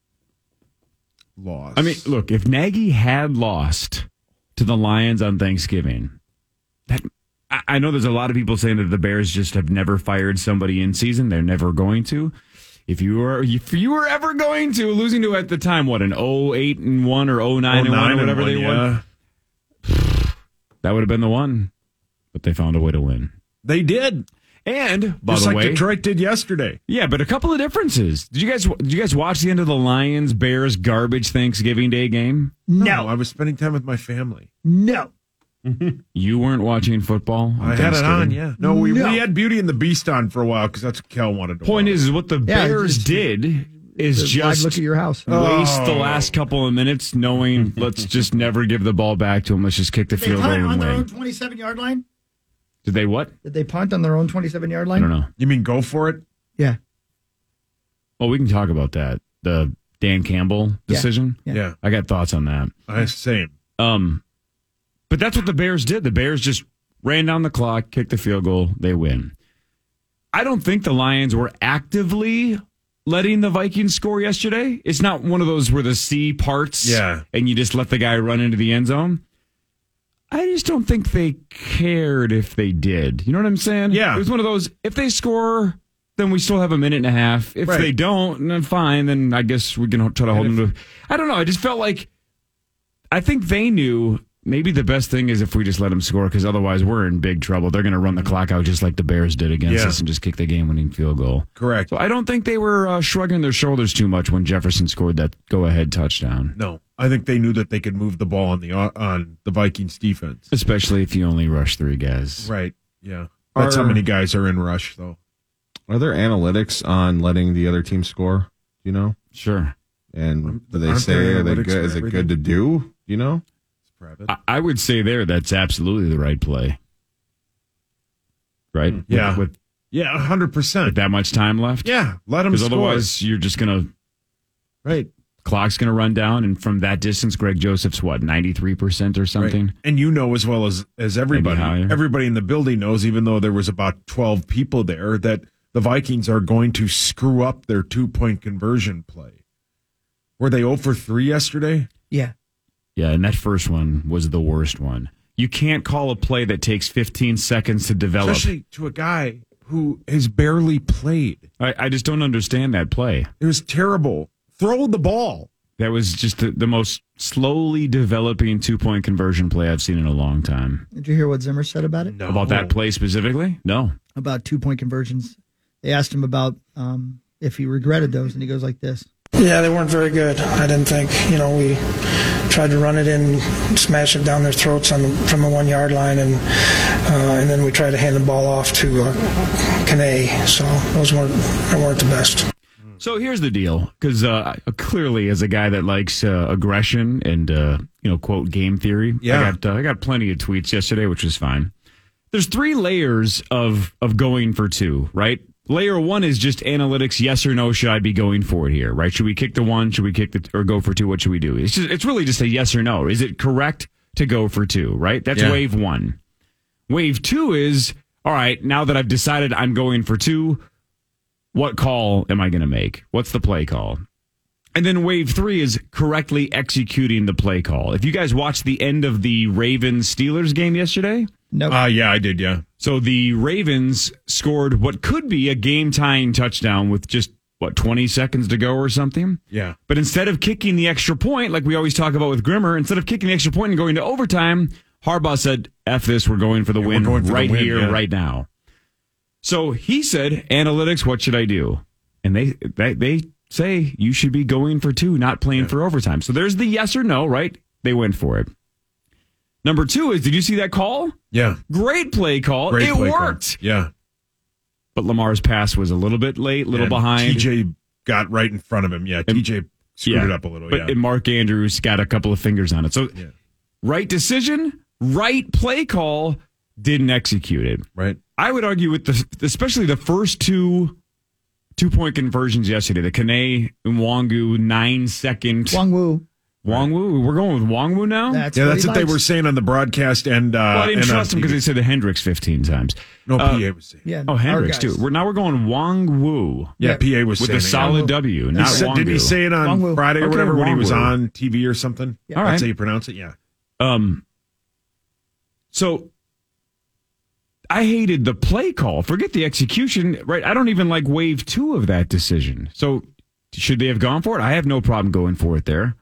loss. I mean, look, if Nagy had lost to the Lions on Thanksgiving, that I, I know there's a lot of people saying that the Bears just have never fired somebody in season. They're never going to. If you were if you were ever going to, losing to at the time, what, an oh eight and one or oh nine and one or whatever they won, that would have been the one. But they found a way to win. They did. And by Just the like way, Detroit did yesterday. yeah, but a couple of differences. Did you guys did you guys watch the end of the Lions Bears garbage Thanksgiving Day game? No. I was spending time with my family. No. You weren't watching football. on I had it Thanksgiving? on, yeah. No, we, No. we had Beauty and the Beast on for a while because that's what Kel wanted to Point watch. is, is what the Yeah, Bears just- did is Live just look at your house. waste the Oh. last couple of minutes knowing let's just never give the ball back to them. Let's just kick the Did they field goal punt on and their own win. twenty-seven yard line? Did they what? Did they punt on their own twenty-seven yard I line? don't know. You mean go for it? Yeah. Well, we can talk about that. The Dan Campbell Yeah. decision. Yeah. Yeah. I got thoughts on that. I same. Um, but that's what the Bears did. The Bears just ran down the clock, kicked the field goal, they win. I don't think the Lions were actively letting the Vikings score yesterday. It's not one of those where the C parts Yeah. and you just let the guy run into the end zone. I just don't think they cared if they did. You know what I'm saying? Yeah. It was one of those, if they score, then we still have a minute and a half. If Right. they don't, then fine. Then I guess we can try to hold And them to. I don't know. I just felt like, I think they knew maybe the best thing is if we just let them score, because otherwise we're in big trouble. They're going to run the clock out just like the Bears did against Yeah. us and just kick the game-winning field goal. Correct. So I don't think they were uh, shrugging their shoulders too much when Jefferson scored that go-ahead touchdown. No, I think they knew that they could move the ball on the on the Vikings defense, especially if you only rush three guys. Right. Yeah. That's how Are- many guys are in rush, though. Are there analytics on letting the other team score? Do you know? Sure. And do they Aren't say there are they analytics good? for Is it everything? good to do? Do you know? I, I would say there that's absolutely the right play. Right? Yeah. With, with, Yeah, one hundred percent. with that much time left? Yeah, let them Because score. otherwise you're just going to... Right. Clock's going to run down, and from that distance, Greg Joseph's what, ninety-three percent or something? Right. And you know as well as, as everybody, higher. everybody in the building knows, even though there was about twelve people there, that the Vikings are going to screw up their two-point conversion play. Were they zero for three yesterday? Yeah. Yeah, and that first one was the worst one. You can't call a play that takes fifteen seconds to develop. Especially to a guy who has barely played. I, I just don't understand that play. It was terrible. Throw the ball. That was just the, the most slowly developing two-point conversion play I've seen in a long time. Did you hear what Zimmer said about it? No. About that play specifically? No. About two-point conversions. They asked him about um, if he regretted those, and he goes like this. Yeah, they weren't very good. I didn't think. You know, we tried to run it in, smash it down their throats on the, from the one yard line, and uh, and then we tried to hand the ball off to uh, Kane. So those weren't they weren't the best. So here's the deal, because uh, clearly, as a guy that likes uh, aggression and uh, you know, quote game theory, Yeah. I got uh, I got plenty of tweets yesterday, which was fine. There's three layers of of going for two, right? Layer one is just analytics. Yes or no? Should I be going for it here? Right? Should we kick the one? Should we kick the or go for two? What should we do? It's just, it's really just a yes or no. Is it correct to go for two? Right? That's Yeah. wave one. Wave two is all right. Now that I've decided I'm going for two, what call am I going to make? What's the play call? And then wave three is correctly executing the play call. If you guys watched the end of the Ravens Steelers game yesterday. No. Uh, yeah, I did, yeah. So the Ravens scored what could be a game-tying touchdown with just, what, twenty seconds to go or something? Yeah. But instead of kicking the extra point, like we always talk about with Grimmer, instead of kicking the extra point and going to overtime, Harbaugh said, F this, we're going for the Yeah, we're win going for the right win, here, yeah. right now. So he said, analytics, what should I do? And they they, they say you should be going for two, not playing Yeah. for overtime. So there's the yes or no, right? They went for it. Number two is, did you see that call? Yeah. Great play call. Great it play call. worked. Yeah. But Lamar's pass was a little bit late, a little And behind. T J got right in front of him. Yeah, T J screwed Yeah. it up a little. But yeah. and Mark Andrews got a couple of fingers on it. So Yeah. right decision, right play call, didn't execute it. Right. I would argue with the, especially the first two two point conversions yesterday, the Kane Nwangu nine second Wong Wu. Wongwu. We're going with Wongwu now. That's Yeah, what that's he what they likes. were saying on the broadcast. And uh, well, I didn't and on trust him because T V. they said the Hendricks fifteen times. No, Uh, P A was saying. Yeah. Oh, our Hendricks guys. too. We're now we're going Wong Wu. Yeah, Yeah. P A was with saying a it, solid Wong Wu. W, He not said- Wong did he say it on Wong Wu. Friday or Okay, whatever when he Wong was Wu. on T V or something? Yeah. All That's right. how you pronounce it? Yeah. Um. So I hated the play call. Forget the execution. Right. I don't even like wave two of that decision. So should they have gone for it? I have no problem going for it there.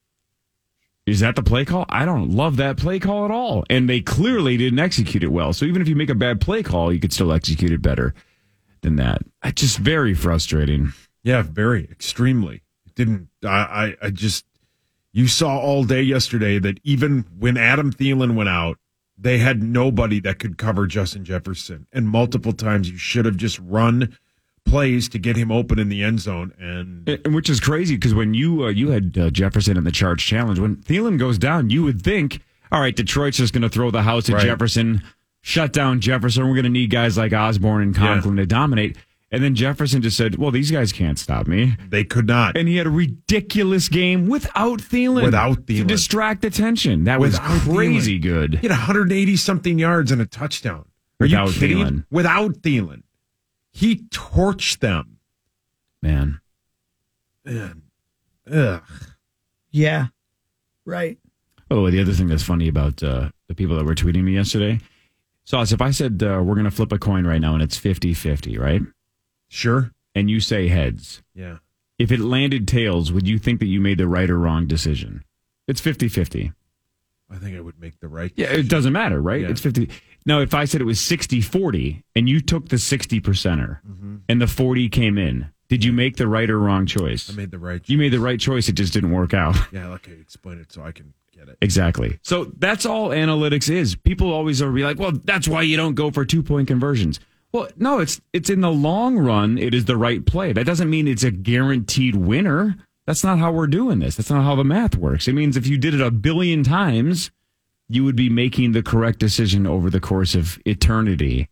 Is that the play call? I don't love that play call at all. And they clearly didn't execute it well. So even if you make a bad play call, you could still execute it better than that. It's just very frustrating. Yeah, very, extremely. It didn't, I, I, I just, you saw all day yesterday that even when Adam Thielen went out, they had nobody that could cover Justin Jefferson. And multiple times you should have just run plays to get him open in the end zone. And, And which is crazy because when you uh, you had uh, Jefferson in the Charge Challenge, when Thielen goes down, you would think, all right, Detroit's just going to throw the house at Right. Jefferson, shut down Jefferson. We're going to need guys like Osborne and Conklin to dominate. And then Jefferson just said, well, these guys can't stop me. they could not. And he had a ridiculous game without Thielen. Without To Thielen. distract attention. That Without was crazy Thielen. good. He had one hundred eighty something yards and a touchdown. Are Without you kidding? Thielen. Without Thielen. He torched them. Man. Man. Ugh. Yeah. Right. Oh, the other thing that's funny about uh, the people that were tweeting me yesterday. Sauce, if I said uh, we're going to flip a coin right now and it's fifty-fifty, right? Sure. And you say heads. Yeah. If it landed tails, would you think that you made the right or wrong decision? It's fifty-fifty. I think I would make the right Yeah, it doesn't matter, right? Yeah. It's fifty. Now, if I said it was sixty forty and you took the sixty percenter Mhm. and the forty came in, did you make the right or wrong choice? I made the right choice. You made the right choice. It just didn't work out. Yeah, okay, explain it so I can get it. Exactly. So that's all analytics is. People always are be like, well, that's why you don't go for two point conversions. Well, no, it's it's in the long run, it is the right play. That doesn't mean it's a guaranteed winner. That's not how we're doing this. That's not how the math works. It means if you did it a billion times, you would be making the correct decision over the course of eternity.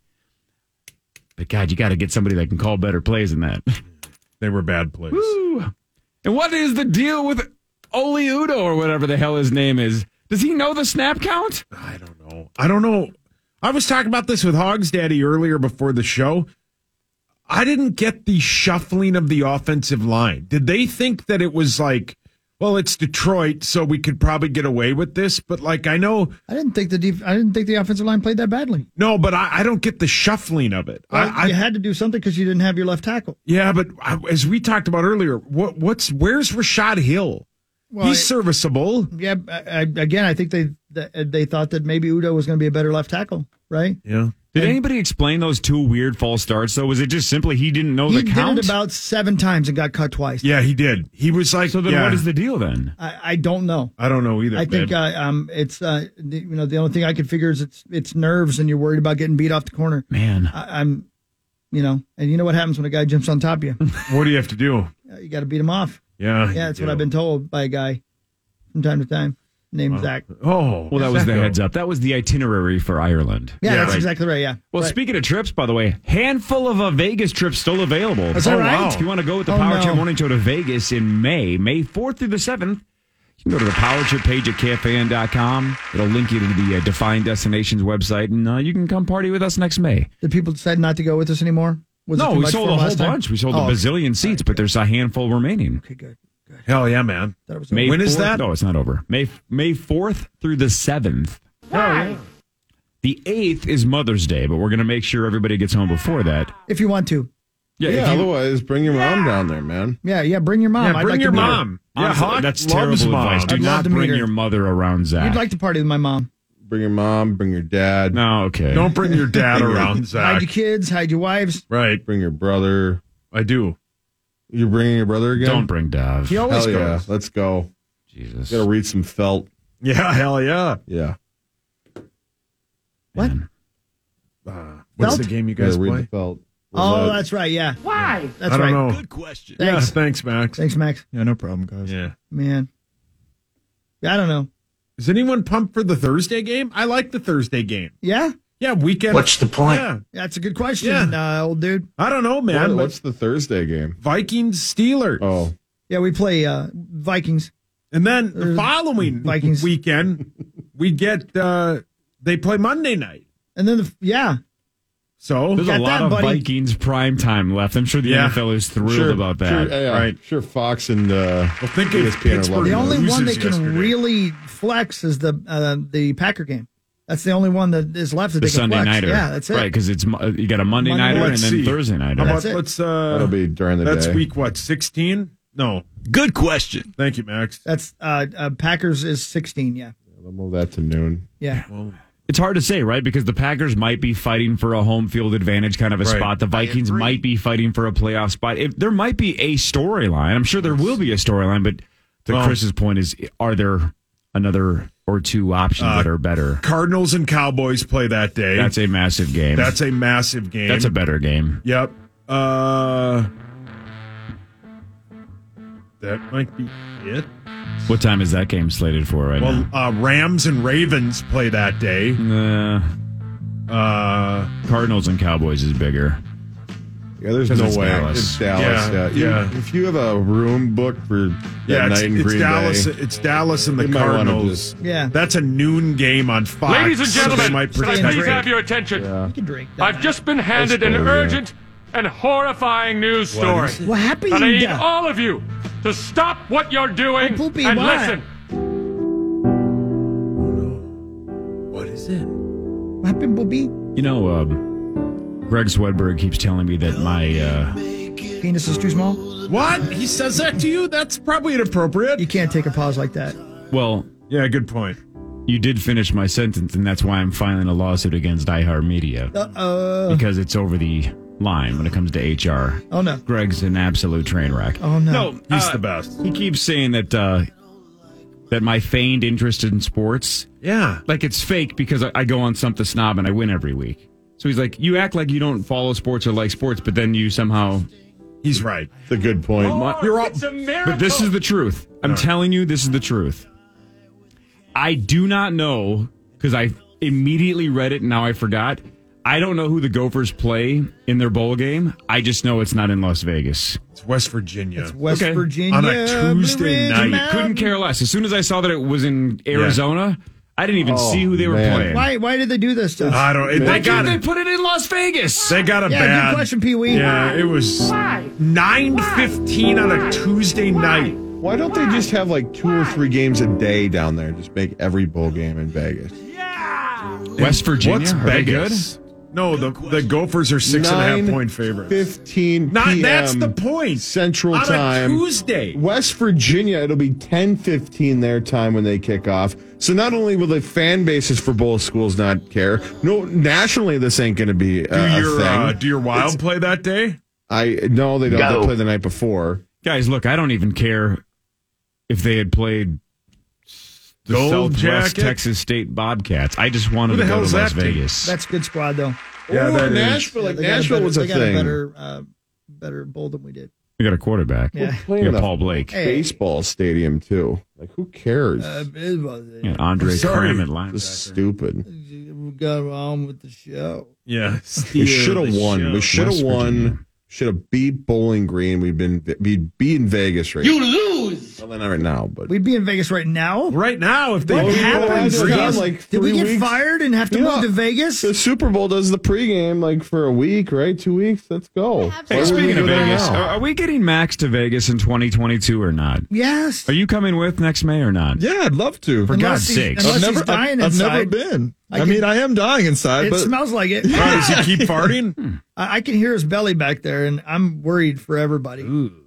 But God, you got to get somebody that can call better plays than that. They were bad plays. Woo. And what is the deal with Oli Udo or whatever the hell his name is? Does he know the snap count? I don't know. I don't know. I was talking about this with Hogs Daddy earlier before the show. I didn't get the shuffling of the offensive line. Did they think that it was like, well, it's Detroit, so we could probably get away with this? But like, I know, I didn't think the def- I didn't think the offensive line played that badly. no, but I, I don't get the shuffling of it. Well, I, I, you had to do something because you didn't have your left tackle. yeah, but I, as we talked about earlier, what, what's where's Rashad Hill? Well, He's I- serviceable. Yeah, I, I, again, I think they they thought that maybe Udo was going to be a better left tackle, right? Yeah. Did anybody explain those two weird false starts, though? Was it just simply he didn't know He the did count? it about seven times and got cut twice. Yeah, he did. He was like, so then yeah. what is the deal then? I, I don't know. I don't know either. I think babe. uh, um, it's uh, the, you know the only thing I could figure is it's it's nerves and you're worried about getting beat off the corner. Man, I, I'm, you know, and you know what happens when a guy jumps on top of you? What do you have to do? Uh, you got to beat him off. Yeah, Yeah, that's what I've been told by a guy from time to time named Zach. Oh, well, that was the heads up. That was the itinerary for Ireland. Yeah, that's right. exactly right. Yeah. Well, Right. speaking of trips, by the way, handful of a Vegas trips still available. Is that oh, right? wow. If you want to go with the Oh, Power no. Trip Morning Show to Vegas in May, May fourth through the seventh, you can go to the Power Trip page at K F A N dot com. It'll link you to the uh, Defined Destinations website, and uh, you can come party with us next May. Did people decide not to go with us anymore? Was it no, too we much sold for a them whole last time? bunch. We sold Oh, a bazillion seats, but there's a handful remaining. Okay, good. Hell yeah, man. That was May When is fourth that? No, it's not over. May May fourth through the seventh. Why? The eighth is Mother's Day, but we're going to make sure everybody gets home before that. If you want to. Yeah, Yeah, if you- otherwise, bring your mom down there, man. Yeah, yeah, bring your mom. Yeah, I'd bring like your to meet her. mom. Yeah, honestly, Hawk that's loves terrible mom. advice. Do I'd love not to meet bring her. your mother around Zach. You'd like to party with my mom. Bring your mom, bring your dad, No, okay. Don't bring your dad Bring your- around, Hide Zach. your kids, hide your wives. Right. bring your brother. I do. You bringing your brother again? Don't bring Dav. He always Hell yeah, goes. let's go. Jesus. Got to read some felt. Yeah, hell yeah. Yeah, What? Man. Uh, what's Felt? the game you got guys to read play? the felt. Oh, that's right. Yeah. Why? That's I don't right. know. Good question. Yeah, Thanks. thanks, Max. Thanks, Max. Yeah, no problem, guys. Yeah. Man. Yeah, I don't know. Is anyone pumped for the Thursday game? I like the Thursday game. Yeah? Yeah, weekend. What's the point? Yeah. That's a good question, Yeah. uh, old dude. I don't know, man. What- but what's the Thursday game? Vikings Steelers. Oh, Yeah, we play uh, Vikings. And then the There's following Vikings. weekend, we get, uh, they play Monday night. And then, the, yeah. So, There's a Got lot that, of buddy. Vikings prime time left. I'm sure the Yeah. N F L is thrilled sure, about that. Sure, yeah, right. Sure, Fox and uh, well, think E if S P N are Pittsburgh loving The it. only one loses that can yesterday. really flex is the uh, the Packer game. That's the only one that is left that The they can Sunday flex. nighter. Yeah, that's it. Right, because it's mo- you got a Monday, Monday nighter and Let's then see. Thursday nighter. How about, That's it. let's, uh, That'll be during the that's day. week, what, sixteen? No. Good question. Thank you, Max. That's uh, uh, Packers is sixteen. Yeah, They'll move that to noon. yeah. Well, It's hard to say, right? Because the Packers might be fighting for a home field advantage kind of a Right. spot. The Vikings might be fighting for a playoff spot. If, there might be a storyline. I'm sure there will be a storyline, but to Well- Chris's point is, are there another or two options Uh, that are better? Cardinals and Cowboys play that day. That's a massive game. That's a massive game. That's a better game. Yep. Uh, that might be it. What time is that game slated for right Well, uh, Rams and Ravens play that day. now? Uh, Uh, Cardinals and Cowboys is bigger. Yeah, there's 'Cause no it's way. Dallas. It's Dallas. Yeah, Yeah, You- yeah. If you have a room booked for that yeah, it's, night in it's Green Dallas. Bay, It's Dallas and the You might wanna Cardinals. just- Yeah. That's a noon game on Fox. Ladies and so they gentlemen, might can I protect please it. have your attention? yeah. You can drink. I've just been handed an That's cool, yeah. urgent and horrifying news story. What happened? And I need all of you to stop what you're doing Oh, Poopy, and why? listen. What sin. What happened, Bobby? You know, um, Greg Swedberg keeps telling me that my uh, penis is too small. What? He says that to you? That's probably inappropriate. You can't take a pause like that. Well, yeah, good point. You did finish my sentence, and that's why I'm filing a lawsuit against iHeartMedia. Uh-oh. Because it's over the line when it comes to H R. Oh, no. Greg's an absolute train wreck. Oh, no. No, He's uh, the best. He keeps saying that uh, that my feigned interest in sports, yeah, like it's fake because I, I go on Stump the Snob and I win every week. So he's like, you act like you don't follow sports or like sports, but then you somehow... He's right. It's a good point. Oh, You're all, it's a miracle. but this is the truth. I'm No. telling you, this is the truth. I do not know, because I immediately read it and now I forgot. I don't know who the Gophers play in their bowl game. I just know it's not in Las Vegas. It's West Virginia. It's West Okay. Virginia. On a Tuesday Blue Ridge night. Couldn't care less. As soon as I saw that it was in Arizona, I didn't even Oh, see who they were man. playing. Why Why did they do this to us? I don't. It, Why they got can't it. they put it in Las Vegas? They got a Yeah, bad. good question, Pee Wee. Yeah, it was nine fifteen on a Tuesday night. Why don't they just have like two or three games a day down there? Just make every bowl game in Vegas. West Virginia? What's Are they Vegas? No, the the Gophers are six and a half Nine point favorites. fifteen Not p.m. that's the point. Central On Time. a Tuesday. West Virginia, it'll be ten fifteen their time when they kick off. So not only will the fan bases for both schools not care, no, nationally this ain't going to be uh, Do a your thing. uh, do your Wild It's- play that day? I no, they don't. Go. They play the night before. Guys, look, I don't even care if they had played the Gold Southwest Jacket? Texas State Bobcats. I just wanted Who the to go hell's to Las that team? Vegas. That's a good squad, though. Yeah, Or that is. Nashville. Like They got a Nashville better- was a they got thing. a better, uh, better bowl than we did. We got a quarterback. Yeah. Playing We in got a Paul Blake. Hey. baseball stadium too. Like who cares? Uh, it was it. Yeah, Andre Sorry. Cram at This is linebacker. stupid. We got on with the show. Yeah, We should have won. We should have West Virginia. won. Should have beat Bowling Green. We've been be be in Vegas right. You lose. Well, not right now, but We'd be in Vegas right now. Right now, if they What beat happened, Bowling Scott? Green, Like Did three we get weeks. fired and have to Yeah. move to Vegas? The Super Bowl does the pregame like for a week, right? Two weeks. Let's go. Why Hey, would we speaking do of that Vegas, now? are, are we getting Max to Vegas in twenty twenty-two or not? Yes. Are you coming with next May or not? Yeah, I'd love to. For Unless God's he's- sakes. unless I've he's never, dying I've, I've never inside. been. I I, can- mean, I am dying inside, It but smells like it. does he keep farting? I I can hear his belly back there, and I'm worried for everybody.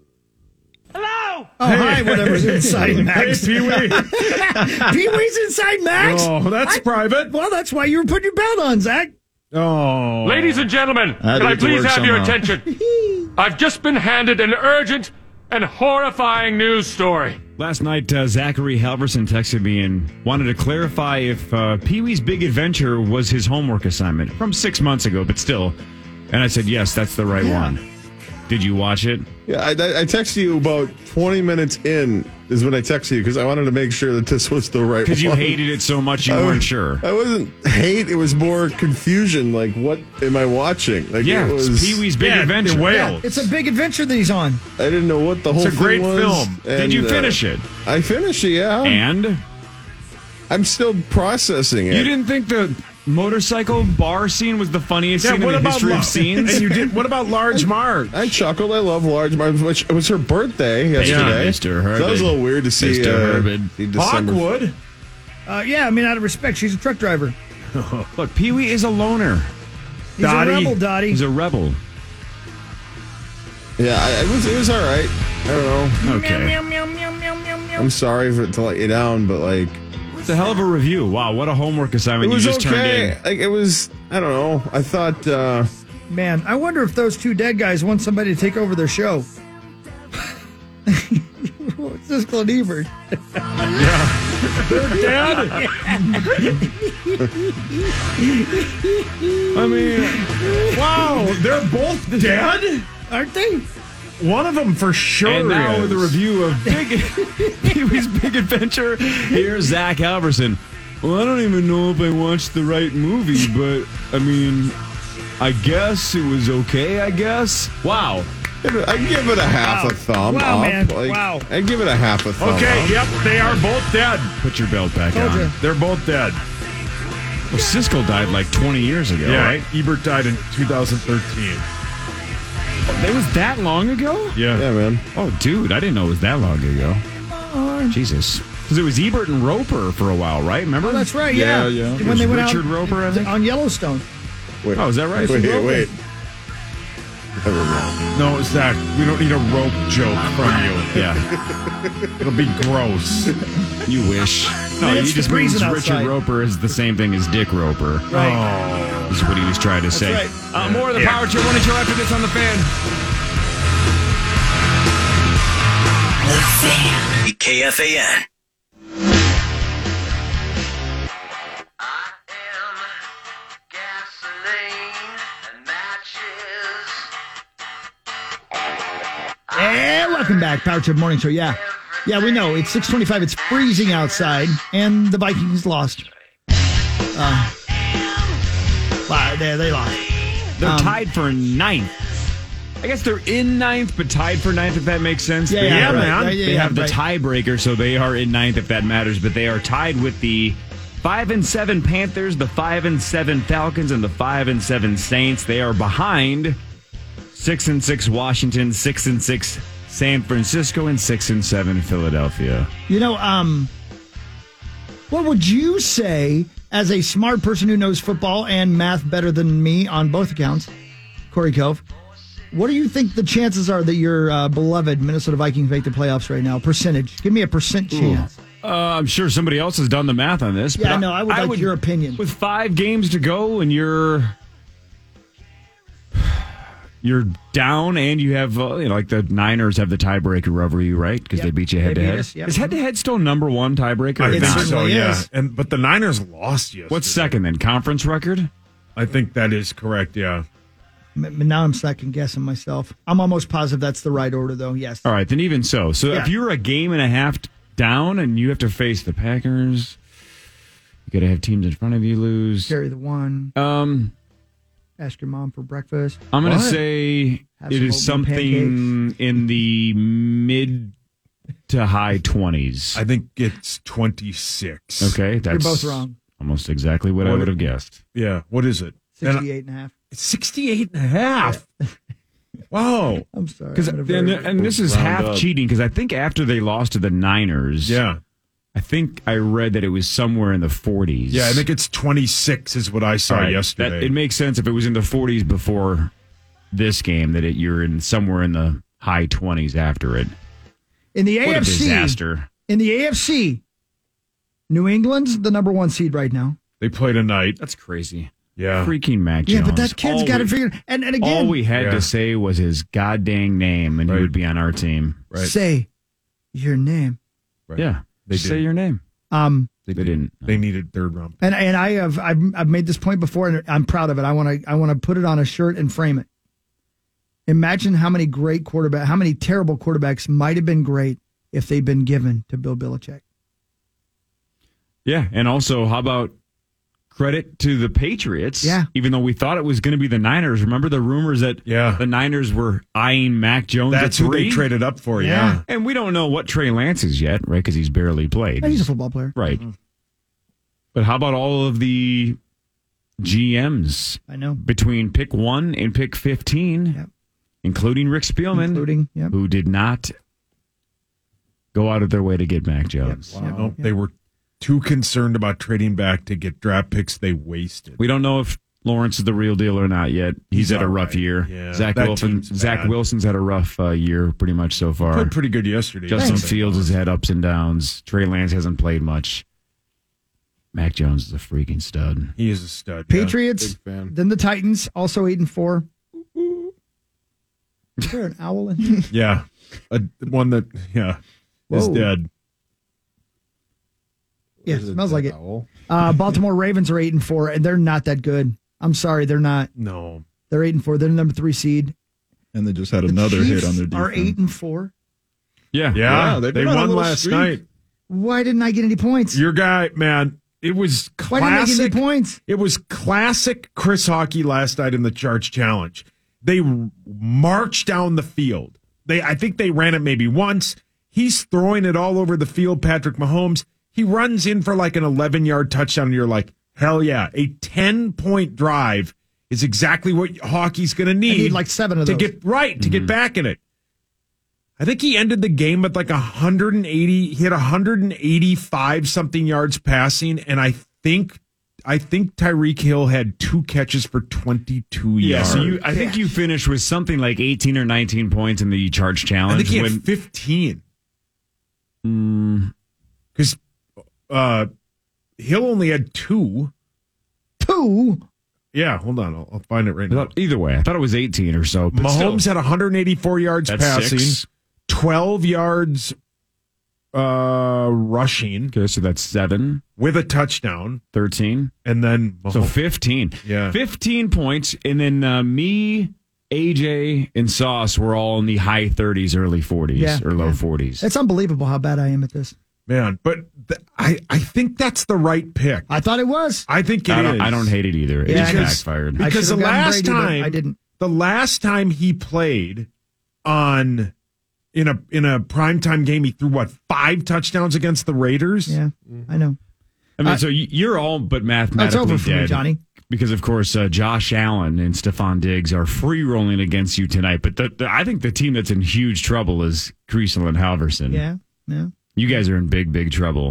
Hello. Oh, hi, whatever's inside Hey, Max. Pee Wee. Pee Wee's inside Max. Oh, that's I- private. Well, that's why you were putting your belt on, Zach. Oh, Ladies and gentlemen, I had can to I get to please work have your somehow. attention? I've just been handed an urgent and horrifying news story. Last night, uh, Zachary Halverson texted me and wanted to clarify if uh, Pee Wee's Big Adventure was his homework assignment from six months ago, but still. And I said, yes, that's the right one. Did you watch it? Yeah, I, I texted you about twenty minutes in is when I texted you because I wanted to make sure that this was the right one. Because you hated it so much you I weren't was- sure. I wasn't hate. It was more confusion. Like, what am I watching? Like, Yeah, it it's was Pee Wee's Big Yeah, Adventure. the whale. Yeah, it's a big adventure that he's on. I didn't know what the whole a thing great was. film. Did and, you uh, finish it? I finished it, yeah. And I'm still processing it. you didn't think the motorcycle bar scene was the funniest Yeah, scene what in the about history Lo- of scenes? And you did. What about Large Marge? I chuckled. I love large. My, which it was her birthday yesterday. Mister So that was a little weird to see. Mister Uh, Herbert. see December. Hawkwood. Uh, yeah, I mean, out of respect, she's a truck driver. Look, Pee Wee is a loner. He's Dottie. a rebel, Dottie. He's a rebel. Yeah, I, it was. It was all right. I don't know. Okay. Meow, meow, meow, meow, meow, meow. I'm sorry for to let you down, but like It's a hell of a review. Wow, what a homework it assignment you was just okay. turned in. Like it was. I don't know. I thought. uh Man, I wonder if those two dead guys want somebody to take over their show. Siskel and Ebert. They're dead. I mean, Wow, they're both dead. Aren't they? One of them for sure. and now is. with the review of Big Pee Wee's Big Adventure, here's Zach Halverson. Well, I don't even know if I watched the right movie, but I mean, I guess it was okay, I guess. Wow. I give it a half Wow. a thumb Wow, up. man. Like, Wow. I give it a half a thumb Okay, up. yep, they are both dead. Put your belt back Told on. ya. They're both dead. Well, Siskel died like twenty years ago, Yeah, right? Ebert died in two thousand thirteen. It was that long ago? Yeah. Yeah, man. Oh, dude, I didn't know it was that long ago. Jesus. Because it was Ebert and Roper for a while, right? Remember? Oh, that's right, yeah. Yeah, yeah. When they went Richard out Roper, I think? on Yellowstone. Wait, Oh, is that right? Wait, Roper. wait. Never mind. No, Zach, we don't need a rope joke from you. Yeah. It'll be gross. You wish. No, Man, he it's just the means breezing Richard outside. Roper is the same thing as Dick Roper. Right. Oh. Is what he was trying to say. right. Uh, more of the Yeah. Power Trip Morning Show after this on The Fan. K F A N. And welcome back, Power Trip Morning Show. Yeah. Yeah, we know. It's six twenty-five. It's freezing outside, and the Vikings lost. Uh, wow, they, they lost. They're Um, tied for ninth. I guess they're in ninth, but tied for ninth, if that makes sense. Yeah, They yeah, have- right. man. Yeah, yeah, They yeah, have the right. tiebreaker, so they are in ninth, if that matters. But they are tied with the five and seven Panthers, the five and seven Falcons, and the five and seven Saints. They are behind six and six Washington, six and six San Francisco, and six and seven Philadelphia. You know, um, what would you say as a smart person who knows football and math better than me on both accounts, Corey Cove? What do you think the chances are that your uh, beloved Minnesota Vikings make the playoffs right now? Percentage. Give me a percent chance. Uh, I'm sure somebody else has done the math on this. Yeah, but no, I would like your opinion. With five games to go and you're you're down and you have, uh, you know, like the Niners have the tiebreaker over you, right? Because Yep. they beat you They head to beat head. us, yep. Is head to head still number one tiebreaker? I or think not? so, certainly yeah. is. And But the Niners lost yesterday. What's second then? Conference record? I think that is correct, yeah. M- Now I'm second guessing myself. I'm almost positive that's the right order, though. Yes. All right, then even so. So Yeah. if you're a game and a half down and you have to face the Packers, you got to have teams in front of you lose. Carry the one. Um, Ask your mom for breakfast. I'm going to What? say Have it some is oatmeal something in the mid to high twenties. I think it's twenty-six. Okay, that's You're both wrong. almost exactly what, I What- would have guessed. Yeah, what is it? sixty-eight and a half. It's sixty-eight and a half. Wow. I'm sorry. Because I'm and, gonna very- and this is Round half up. cheating because I think after they lost to the Niners, Yeah. I think I read that it was somewhere in the forties. Yeah, I think it's twenty-six is what I saw All right, yesterday. That, it makes sense if it was in the forties before this game that it, you're in somewhere in the high twenties after it. in the What A F C, a disaster. in the A F C, New England's the number one seed right now. they play tonight. That's crazy. Yeah. Freaking Mac Jones. Yeah, but that kid's All got it we- figured. And and again, All we had Yeah. to say was his goddamn name, and Right. he would be on our team. Right. say your name. Right. Yeah, They say did. your name. Um, They, didn't. They needed third round. and and I have I've, I've made this point before, and I'm proud of it. I want to I want to put it on a shirt and frame it. Imagine how many great quarterback, how many terrible quarterbacks might have been great if they'd been given to Bill Belichick. Yeah, and also, how about credit to the Patriots? Yeah. Even though we thought it was going to be the Niners. Remember the rumors that Yeah. the Niners were eyeing Mac Jones That's at who three? they traded up for, yeah. Yeah. And we don't know what Trey Lance is yet, right? Because he's barely played. He's a football player. Right. But how about all of the G Ms I know. between pick one and pick fifteen, Yep. including Rick Spielman, Including, yep. who did not go out of their way to get Mac Jones? Yep. Nope, They were too concerned about trading back to get draft picks they wasted. We don't know if Lawrence is the real deal or not yet. He's, He's had a all rough right. year. Yeah, Zach that Wilson, team's Zach bad. Wilson's had a rough uh, year pretty much so far. Played pretty good yesterday. Justin Thanks. Fields has had ups and downs. Trey Lance hasn't played much. Mac Jones is a freaking stud. He is a stud. yeah. Patriots, Big fan. then the Titans, also eight and four. Is there an owl in here? Yeah. A, one that, yeah, is Whoa. dead. Yeah, Is it smells like it. owl? Uh, Baltimore Ravens are eight and four, and they're not that good. I'm sorry, they're not. No. They're eight and four. They're the number three seed. And they just had The another Chiefs hit on their defense. are eight and four. Yeah. Yeah. Yeah, they've they been on a won little last streak. night. Why didn't I get any points? Your guy, man, it was Why didn't I get any classic. points? It was classic Chris Hockey last night in the Charge Challenge. They marched down the field. They, I think they ran it maybe once. He's throwing it all over the field, Patrick Mahomes. He runs in for like an eleven-yard touchdown, and you're like, hell yeah. A ten-point drive is exactly what Hockey's going to need. I need like seven of to those. get right, to get back in it. I think he ended the game with like one hundred eighty. He had one hundred eighty-five something yards passing, and I think I think Tyreek Hill had two catches for twenty-two Yeah, yards. so you, I think you finished with something like eighteen or nineteen points in the charge challenge. I think he when, had fifteen. Mm, Because uh, Hill only had two. Two? Yeah, hold on. I'll, I'll find it right I now. thought- either way, I thought it was eighteen or so. But Mahomes still, had one hundred eighty-four yards That's passing, six. twelve yards uh, rushing okay, so that's seven, with a touchdown, thirteen. and then So Mahomes- fifteen. Yeah. fifteen points. And then uh, me, A J, and Sauce were all in the high thirties, early forties, Yeah. or low Yeah. forties. It's unbelievable how bad I am at this. man, but th- I I think that's the right pick. I thought it was. I think it I don't, is. I don't hate it either. It Yeah, just because- backfired. I because the should've gotten last Brady, but time I didn't. The last time he played on in a in a primetime game, he threw what five touchdowns against the Raiders. Yeah, I know. I mean, Uh, so y- you're all but mathematically over for me, dead, Johnny. Because of course, uh, Josh Allen and Stephon Diggs are free rolling against you tonight. But the, the, I think the team that's in huge trouble is Creasel and Halverson. Yeah, yeah. You guys are in big, big trouble.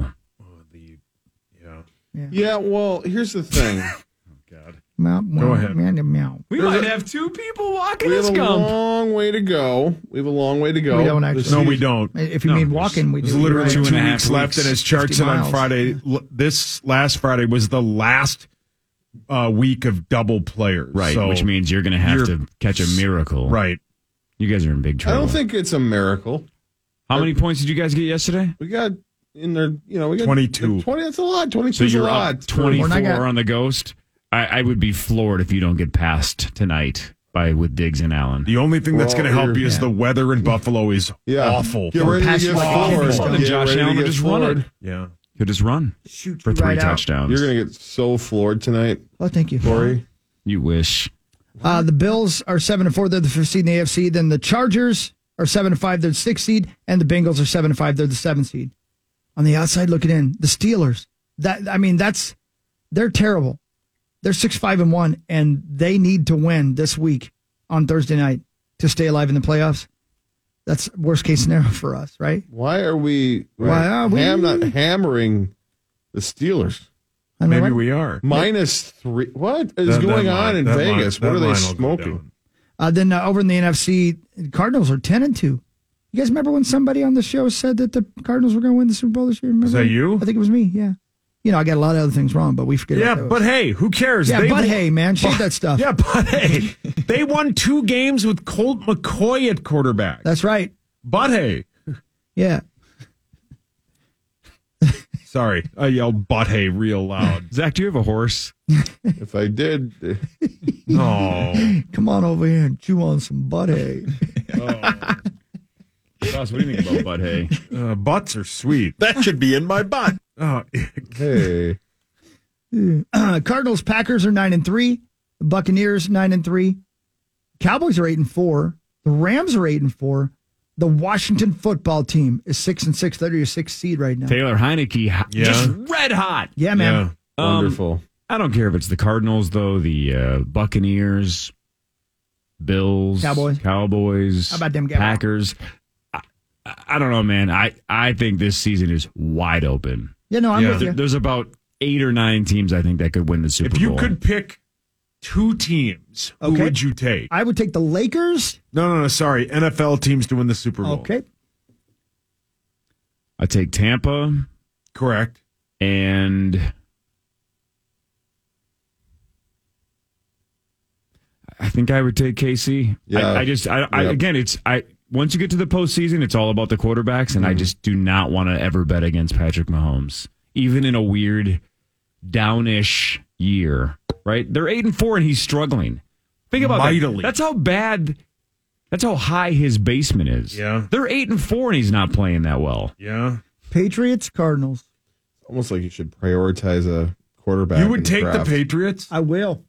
Yeah, well, here's the thing. Meow, Go ahead. Meow, meow. We There's might a- have two people walking We this have a gump. long way to go. We have a long way to go. We don't actually. This No, we season- don't. If you No, mean there's- walking, we do. There's literally You're two right. and two a half weeks left, weeks, and as Chart fifty said on miles. Friday, l- this last Friday was the last uh, week of double players. Right, So- which means you're going to have you're- to catch a miracle. right. You guys are in big I trouble. don't think it's a miracle. How many points did you guys get yesterday? We got in there, you know, we got twenty-two. twenty, that's a lot. twenty-two So is a you're lot. up twenty-four When I got- on the Ghost. I, I would be floored if you don't get past tonight by with Diggs and Allen. The only thing that's Well, going to help you're- you is yeah. the weather in Buffalo is Yeah. awful. Get ready to Pass get like forward. Well, then Get Josh ready to Allen will get just run it. forward. Yeah. He'll just run Shoot for you three right out. touchdowns. You're going to get so floored tonight, Oh, thank you. Corey. You wish. Uh, the Bills are seven and four. They're the fifth seed in the A F C. Then the Chargers are seven and five. They're the sixth seed, and the Bengals are seven and five. They're the seventh seed. On the outside looking in, the Steelers. That I mean, that's they're terrible. They're six five and one, and they need to win this week on Thursday night to stay alive in the playoffs. That's worst case scenario for us, right? Why are we, Why are we- ham- not hammering the Steelers? I know, Maybe right? we are. Minus three. What is That- going that on line- in that Vegas? line- what are that they line will go smoking? down. Uh, then uh, over in the N F C, Cardinals are ten and two. You guys remember when somebody on the show said that the Cardinals were going to win the Super Bowl this year? Remember? Is that you? I think it was me. Yeah. You know, I got a lot of other things wrong, but we forget. Yeah, what that but was. hey, who cares? yeah, They but won- hey, man, shake that stuff. Yeah, but hey, they won two games with Colt McCoy at quarterback. That's right. But hey, Yeah. sorry, I yelled "but hey" real loud. Zach, do you have a horse? If I did, uh, No. Come on over here and chew on some butt hay. Ross, what do you think about Bud Hay? Uh, butts are sweet. That should be in my butt. Oh, hey, Uh, Cardinals, Packers are nine and three. The Buccaneers nine and three. Cowboys are eight and four. The Rams are eight and four. The Washington football team is six and six. They're your sixth seed right now. Taylor Heineke, ho- Yeah. just red hot. Yeah, man. yeah. Um, wonderful. I don't care if it's the Cardinals, though, the uh, Buccaneers, Bills, Cowboys. Cowboys, How about them Cowboys? Packers. I, I I don't know, man. I, I think this season is wide open. Yeah, no, I'm Yeah. with There- you. There's about eight or nine teams I think that could win the Super If you Bowl. could pick two teams, who Okay. would you take? I would take the Lakers. No, no, no. Sorry, N F L teams to win the Super Bowl. Okay. I take Tampa Correct. and I think I would take K C. Yeah. I, I just, I, I Yep. again, it's I. Once you get to the postseason, it's all about the quarterbacks, and I just do not want to ever bet against Patrick Mahomes, even in a weird downish year. Right? They're eight and four, and he's struggling. Think about Mightily. that. That's how bad. That's how high his basement is. Yeah. They're eight and four, and he's not playing that well. Yeah. Patriots, Cardinals. Almost like you should prioritize a quarterback. You in would the take the draft. Patriots? I will.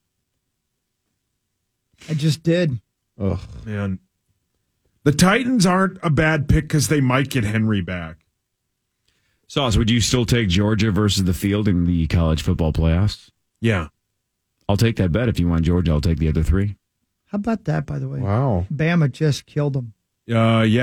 I just did. Ugh. Man. The Titans aren't a bad pick because they might get Henry back. Sauce, would you still take Georgia versus the field in the college football playoffs? Yeah. I'll take that bet. If you want Georgia, I'll take the other three. How about that, by the way? Wow. Bama just killed them. Uh, yeah.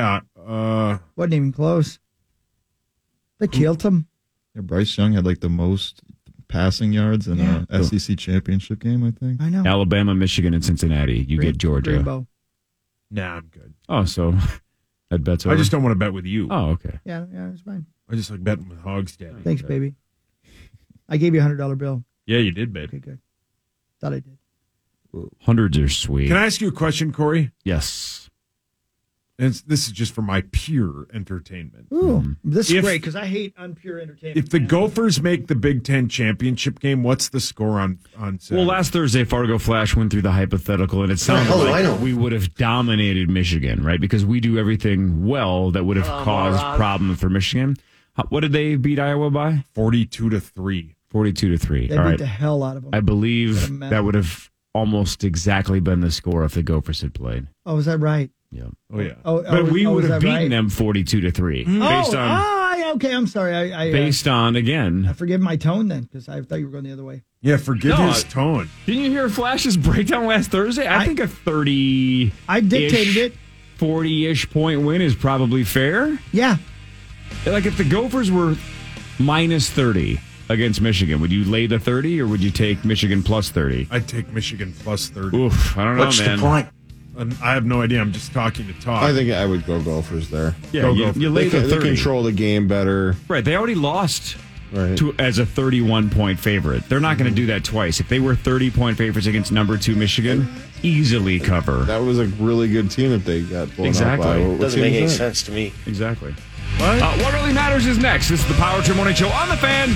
Uh, Wasn't even close. They killed him. Yeah, Bryce Young had like the most passing yards in Yeah. a S E C championship game, I think. I know. Alabama, Michigan, and Cincinnati. You Green- get Georgia. Rainbow. nah, I'm good. Oh, so that bet's over. I just don't want to bet with you. Oh, okay. Yeah, yeah, it's fine. I just like betting with Hogs, Daddy. Thanks, baby. I gave you a hundred dollar bill. Yeah, you did, babe. Okay, good. Thought I did. Hundreds are sweet. Can I ask you a question, Corey? Yes. And it's, this is just for my pure entertainment. Ooh, this is If- great because I hate unpure entertainment. If the Gophers make the Big Ten championship game, what's the score on on Saturday? Well, last Thursday, Fargo Flash went through the hypothetical, and it sounded hell do like I know? we would have dominated Michigan, right? Because we do everything well that would have Oh, caused moron. problems for Michigan. How- What did they beat Iowa by? forty-two to three. forty-two to three. They All beat right. the hell out of them. I believe Doesn't matter. that would have almost exactly been the score if the Gophers had played. Oh, is that right? Yeah. Oh yeah. Oh, But oh, we oh, would is have that beaten right? them forty-two to three. Oh, Based on ah, yeah, okay. I'm sorry. I, I uh, based on I again. forgive my tone then because I thought you were going the other way. Yeah, forgive No, his I- tone. Didn't you hear Flash's breakdown last Thursday? I, I- think a thirty I dictated it. forty-ish point win is probably fair. Yeah. Like if the Gophers were minus thirty against Michigan, would you lay the thirty or would you take Michigan plus thirty? I'd take Michigan plus thirty. Oof, I don't know, What's man. the point? And I have no idea. I'm just talking to talk. I think I would go Gophers there. Yeah, Go you, Gophers. you lay They, the can, they thirty. control the game better. Right, they already lost Right. to as a thirty-one point favorite. They're not going to do that twice. If they were thirty point favorites against number two Michigan, easily cover. That was a really good team that they got blown Exactly. out by. What- what Doesn't team make any is that? sense to me. Exactly. What? Uh, what really matters is next. This is the Power Trip Morning Show on the Fan.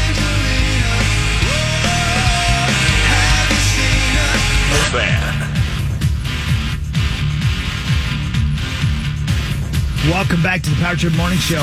The Fan. Welcome back to the Power Trip Morning Show,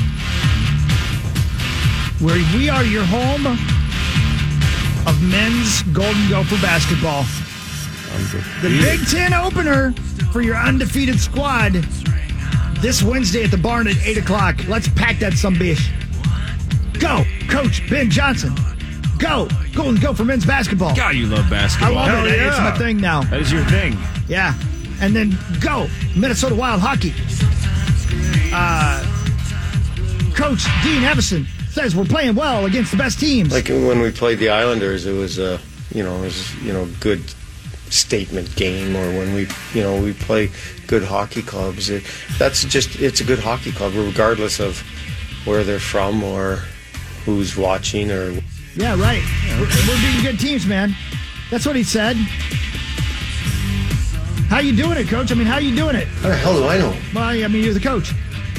where we are your home of men's Golden Gopher basketball. The Big Ten opener for your undefeated squad this Wednesday at the barn at eight o'clock. Let's pack that sumbitch. Go, Coach Ben Johnson. Go, Golden Gopher men's basketball. God, you love I basketball. love Hell it. It's yeah. my thing now. That is your thing. Yeah. And then go, Minnesota Wild Hockey. Uh, Coach Dean Evison says we're playing well against the best teams. Like when we played the Islanders, it was a you know it was you know good statement game. Or when we you know we play good hockey clubs, it, that's just it's a good hockey club regardless of where they're from or who's watching or. Yeah, right. We're, we're beating good teams, man. That's what he said. How you doing it, Coach? I mean, how you doing it? How the hell do I know? Well, I mean, you're the coach.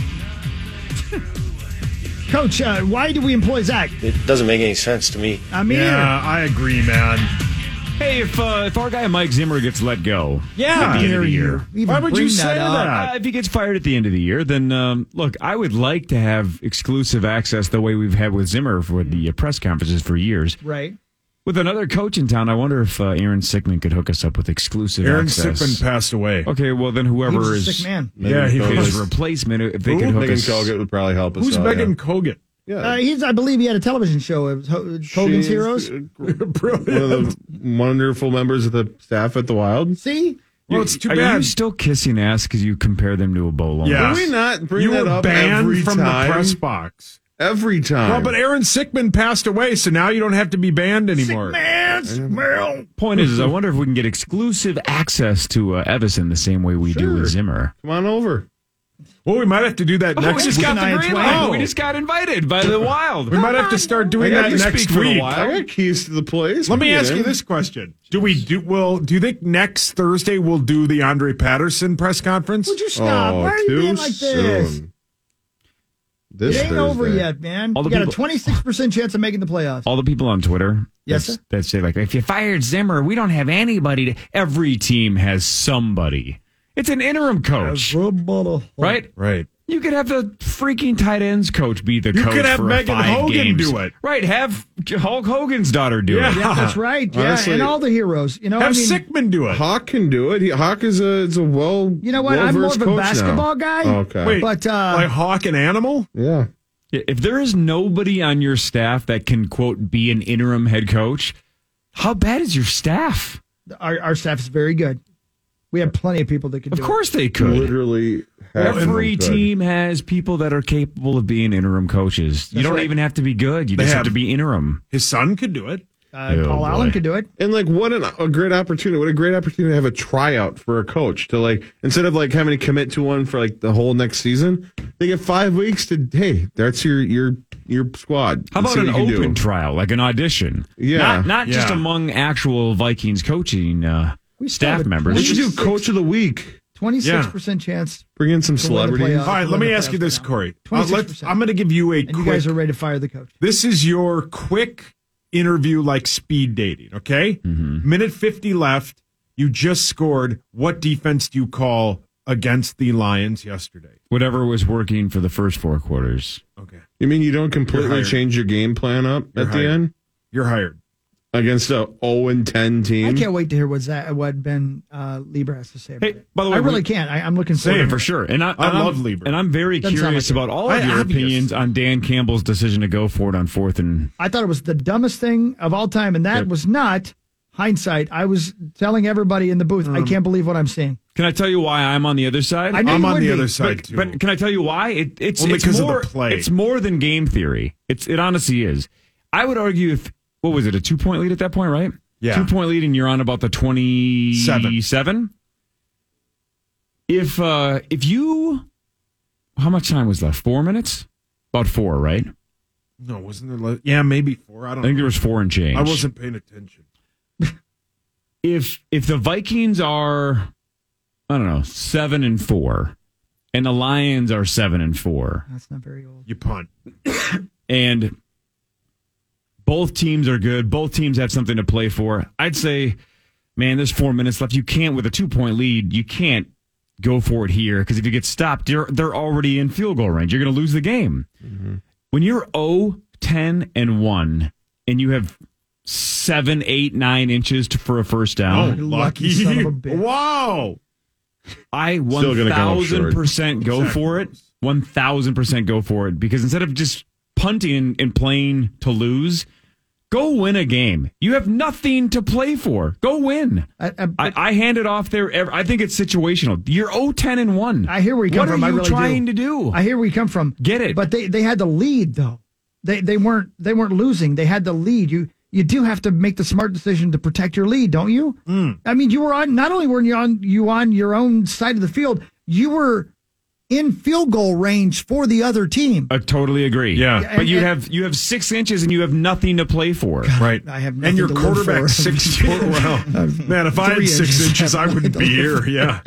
Coach, uh, why do we employ Zach? It doesn't make any sense to me. I mean, Yeah, I agree, man. Hey, if uh, if our guy Mike Zimmer gets let go Yeah. at the end of dare the you year, even Why would bring you say up? that? Uh, if he gets fired at the end of the year, then um, look, I would like to have exclusive access the way we've had with Zimmer for the uh, press conferences for years. Right. With another coach in town, I wonder if uh, Aaron Sickman could hook us up with exclusive Aaron access. Sickman passed away. Okay, well then He whoever was a is sick man. Yeah, he Megan his was. replacement, if they Who? could hook Megan us. Kogut would probably help us Who's out, Megan yeah. Kogut? Yeah. Uh, he's, I believe he had a television show. It was Ho- Hogan's She's Heroes. One of the wonderful members of the staff at the Wild. See? Well, it's too Are bad. you still kissing ass because you compare them to a bowl? Yeah. Can we not bring you that were up banned every from time? the press box. Every time. Well, but Aaron Sickman passed away, so now you don't have to be banned anymore. Man, smell. Point is, is, I wonder if we can get exclusive access to uh, Evison the same way we do Sure. with Zimmer. Come on over. Well, we might have to do that Oh, next we just week. got the Shania green Twain. light. Oh. We just got invited by the Wild. We might have to start doing I that got to next speak for the week. Wild. I got keys to the place. Let me Get ask you in. this question: Do we do well? Do you think next Thursday we'll do the Andre Patterson press conference? Would you stop? Oh, Why are you too being like this? soon. This It ain't Thursday. over yet, man. All You the got a people- twenty-six percent chance of making the playoffs. All the people on Twitter Yes, that's- sir? that say, like, if you fired Zimmer, we don't have anybody. To, every team has somebody. It's an interim coach, right? Right. You could have the freaking tight ends coach be the You coach could have for Megan five Hogan games. do it. Right, have Hulk Hogan's daughter do Yeah. it. Yeah, that's right. Yeah, Honestly, and all the heroes. You know, Have I mean, Sickman do it. Hawk can do it. He, Hawk is a is a well. you know what? I'm more well-versed of a coach basketball now. guy. Oh, okay. Wait, But uh, like Hawk and Animal? Yeah. If there is nobody on your staff that can, quote, be an interim head coach, how bad is your staff? our, our staff is very good. We have plenty of people that could Of do course it. they could. Literally, half of them Every could. team has people that are capable of being interim coaches. You That's don't right. even have to be good. You They just have have- to be interim. His son could do it. Uh, Oh, Paul boy. Allen could do it. And like, what an, a great opportunity! What a great opportunity to have a tryout for a coach to like instead of like having to commit to one for like the whole next season, they get five weeks to hey, that's your your your squad. How Let's about see an what you can open do. trial, like an audition? Yeah. Not, not just Yeah. among actual Vikings coaching uh, We still staff have members. They should do coach of the week. twenty-six percent chance. Bring in some to win the celebrities. playoff, All right, to let win me the ask you playoff this, now. Corey. Uh, twenty-six let's, percent. I'm going to give you a And quick. you guys are ready to fire the coach. This is your quick interview, like speed dating. Okay, Mm-hmm. minute fifty left. You just scored. What defense do you call against the Lions yesterday? Whatever was working for the first four quarters. Okay, You mean you don't completely hired. change your game plan up You're at the hired. end you're hired. against a oh and ten team? I can't wait to hear what Zach, what Ben uh, Lieber has to say about Hey, it. by the way, I really we- can't. I, I'm looking forward Yeah, to for it. sure. And I, I and love I'm, Lieber. And I'm very Doesn't sound curious like it. about all I- of your obvious. opinions on Dan Campbell's decision to go for it on fourth and. I thought it was the dumbest thing of all time, and that Yep. was not hindsight. I was telling everybody in the booth, I can't believe what I'm seeing. Can I tell you why I'm on the other side? I knew I'm you on would the be. other side But, too. but can I tell you why? It, it's Only it's because of the more, play. It's more than game theory. It's it honestly is. I would argue if what was it a two point lead at that point, right? Yeah. two point lead, and you're on about the twenty seven. If uh, if you, how much time was left? Four minutes? About four, right? no, wasn't there? le- Yeah, maybe four. I I don't. think know. there was four and change. I wasn't paying attention. If if the Vikings are, I don't know, seven and four, and the Lions are seven and four, That's not very old. You punt. and both teams are good, both teams have something to play for, I'd say, man, there's four minutes left. You can't, with a two-point lead, you can't go for it here, because if you get stopped, you're, they're already in field goal range. You're going to lose the game. Mm-hmm. When you're oh, ten, and one, and you have seven, eight, nine inches to, for a first Oh, down, You lucky. lucky son of a bitch. Wow. I Still gonna come up one thousand percent go Exactly. for it. one thousand percent go for it. Because instead of just punting and, and playing to lose, go win a game. You have nothing to play for. Go win. I, I, I, I hand it off there. ev- I think it's situational. You're oh, ten, and one. I hear where you come what from. What are I you really trying do. to do? I hear where you come from. Get it. But they, they had the lead though. They they weren't they weren't losing. They had the lead. You you do have to make the smart decision to protect your lead, don't you? Mm. I mean, you were on. Not only were you on you on your own side of the field, you were in field goal range for the other team. I totally agree. Yeah. But And- you and- have you have six inches and you have nothing to play for. Right. I have and nothing your to live quarterback for. six foot. Well, man, if I had Three six inches. inches, I wouldn't be here. Nothing to Yeah.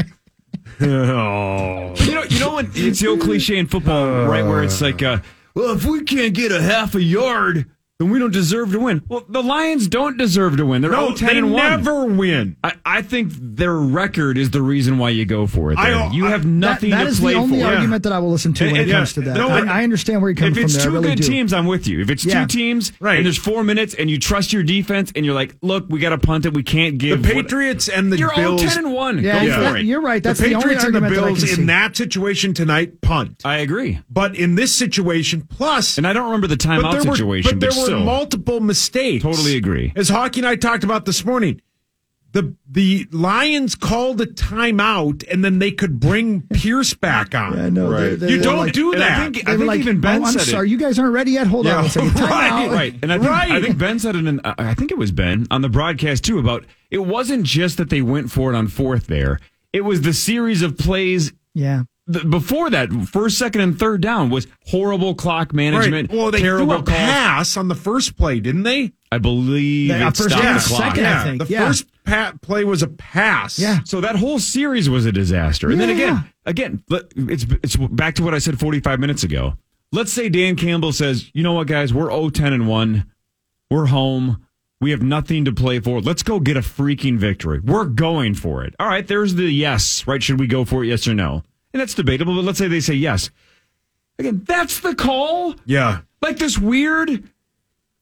oh. You know, you know when it's the old cliche in football, right? Where it's like, uh, well, if we can't get a half a yard, then we don't deserve to win. Well, the Lions don't deserve to win. They're No, oh, ten they and one. never win. I, I think their record is the reason why you go for it. There. I- you have That, nothing that to is play the only for. argument that I will listen to when And- it and- comes to that. no, I, I understand where you're coming If it's from. two there. I really good do. teams, I'm with you. If it's Yeah. two teams, Right. and there's four minutes, and you trust your defense, and you're like, look, we got to punt it. We can't The give. what- Patriots and the You're all Bills. ten and one. Yeah, Go yeah. for it. You're right. That's the the, only Patriots and the argument that I Bills can see. in that situation tonight punt. I agree. But in this situation, plus, And I don't remember the but timeout there were, situation, but there but were still. multiple mistakes. Totally agree. As Hockey and I talked about this morning, the the Lions called a timeout, and then they could bring Pierce back on. I know. They- Right. they- you they don't like- do and I that. think- They were like, even Ben oh, I'm said it. sorry, you guys aren't ready yet. Hold Yeah, on a second. Time right, out. Right. And I think, Right. I think Ben said it in, uh, I think it was Ben on the broadcast too, about it wasn't just that they went for it on fourth there. It was the series of plays Yeah. th- before that, first, second, and third down was horrible clock management. Right. Well, they terrible threw a calls. pass on the first play, didn't they? I believe Yeah, it first stopped and the the clock. second. yeah, I think, the yeah. first pa- play was a pass. Yeah. So that whole series was a disaster. And then Yeah. again, again, let- it's it's back to what I said forty-five minutes ago. Let's say Dan Campbell says, "You know what, guys? We're oh, ten and one. We're home. We have nothing to play for. Let's go get a freaking victory. We're going for it." All right, there's the yes, right? Should we go for it, yes or no? And that's debatable, but let's say they say yes. Again, that's the call. Yeah. Like this weird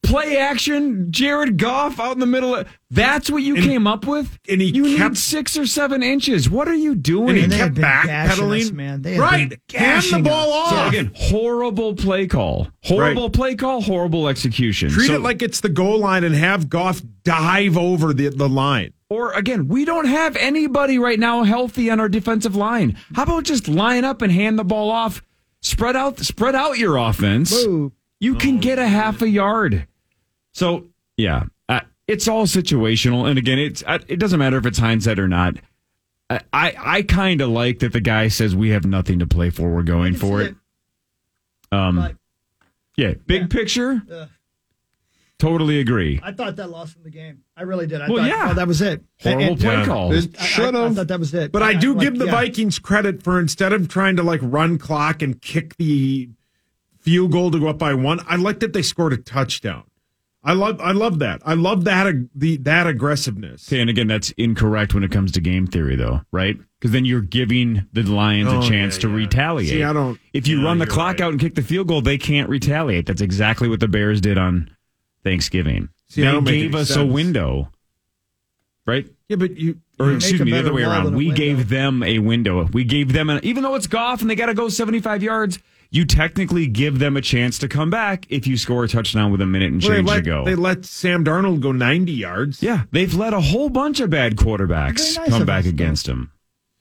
play action Jared Goff out in the middle of that's what you and, came up with? And he you kept need six or seven inches. What are you doing? And he And they kept have been gashing backpedaling. us, man. They have Right. been Hand gashing the ball us. off. So again, horrible play call. Horrible Right. play call, horrible execution. Treat So- it like it's the goal line and have Goff dive over the, the line. Or again, we don't have anybody right now healthy on our defensive line. How about just line up and hand the ball off? Spread out, spread out your offense. Boo. You can get a half a yard. So yeah, uh, it's all situational. And again, it's uh, it doesn't matter if it's hindsight or not. I I, I kind of like that the guy says we have nothing to play for. We're going for it. Um, But- yeah, big picture. Ugh. Totally agree. I thought that lost him the game. I really did. I Well, thought, yeah. oh, that was it. Horrible And- play and- call. I- It I, should I have. thought that was it. But I do like, give the yeah. Vikings credit for instead of trying to like run clock and kick the field goal to go up by one, I like that they scored a touchdown. I love I love that. I love that ag- the that aggressiveness. Okay, and again, that's incorrect when it comes to game theory, though, right? Because then you're giving the Lions Oh, a chance yeah, to yeah. retaliate. See, I don't- If you yeah, run the you're clock right. out and kick the field goal, they can't retaliate. That's exactly what the Bears did on Thanksgiving. See, I they don't make gave any us a sense. window, right? Yeah, but you Or you- excuse a me, the better other way wall around. than a We window. gave them a window. We gave them an even though it's Goff and they got to go seventy-five yards. You technically give them a chance to come back if you score a touchdown with a minute and well, they change let, to go. they let Sam Darnold go ninety yards. Yeah, they've let a whole bunch of bad quarterbacks Very nice come of back us, though. against him.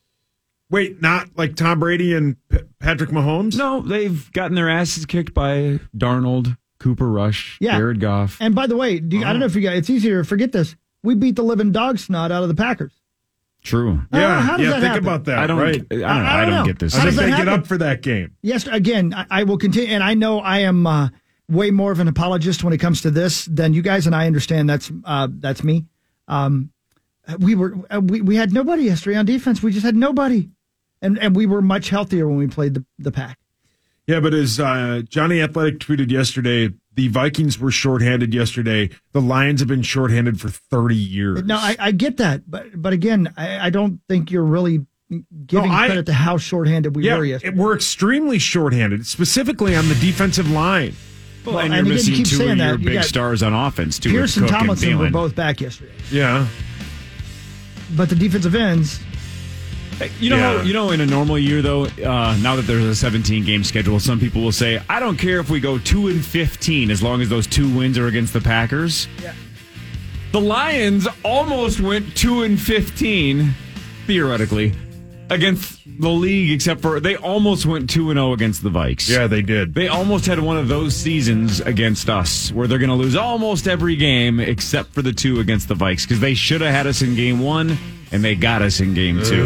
Wait, not like Tom Brady and P- Patrick Mahomes? No, they've gotten their asses kicked by Darnold, Cooper Rush, Yeah. Jared Goff. And by the way, do you, I don't know if you guys, it's easier to forget this. We beat the living dog snot out of the Packers. True. Yeah, how does yeah. that think happen? about that. I don't. Right. I don't. know. I- I I don't don't know. get this. I How think does they that get happen? up for that game. Yes, again, I, I will continue, and I know I am uh, way more of an apologist when it comes to this than you guys, and I understand that's uh, that's me. Um, we were uh, we, we had nobody yesterday on defense. We just had nobody, and and we were much healthier when we played the the Pack. Yeah, but as uh, Johnny Athletic tweeted yesterday, the Vikings were shorthanded yesterday. The Lions have been shorthanded for thirty years. No, I, I get that, but but again, I, I don't think you're really giving No, I- credit to how shorthanded we yeah, were yesterday. we're extremely shorthanded, specifically on the defensive line. Well, Well, and and you're you didn't missing keep two saying of your that. You big got stars on offense too. with Pierce and Cook Tomlinson were Thielen. both back yesterday, Yeah. but the defensive ends. You know, Yeah. you know, in a normal year though, uh, now that there's a seventeen game schedule, some people will say, "I don't care if we go two and fifteen, as long as those two wins are against the Packers." Yeah. The Lions almost went two and fifteen, theoretically, against the league, except for they almost went two and zero against the Vikes. Yeah, they did. They almost had one of those seasons against us where they're going to lose almost every game except for the two against the Vikes because they should have had us in game one and they got us in game two.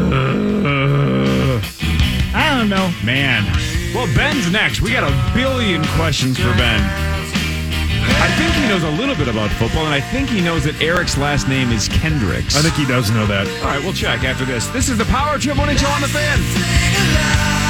I don't know. Man. Well, Ben's next. We got a billion questions for Ben. I think he knows a little bit about football, and I think he knows that Eric's last name is Kendricks. I think he does know that. All right, we'll check after this. This is the Power Trip Morning Show on the Fan.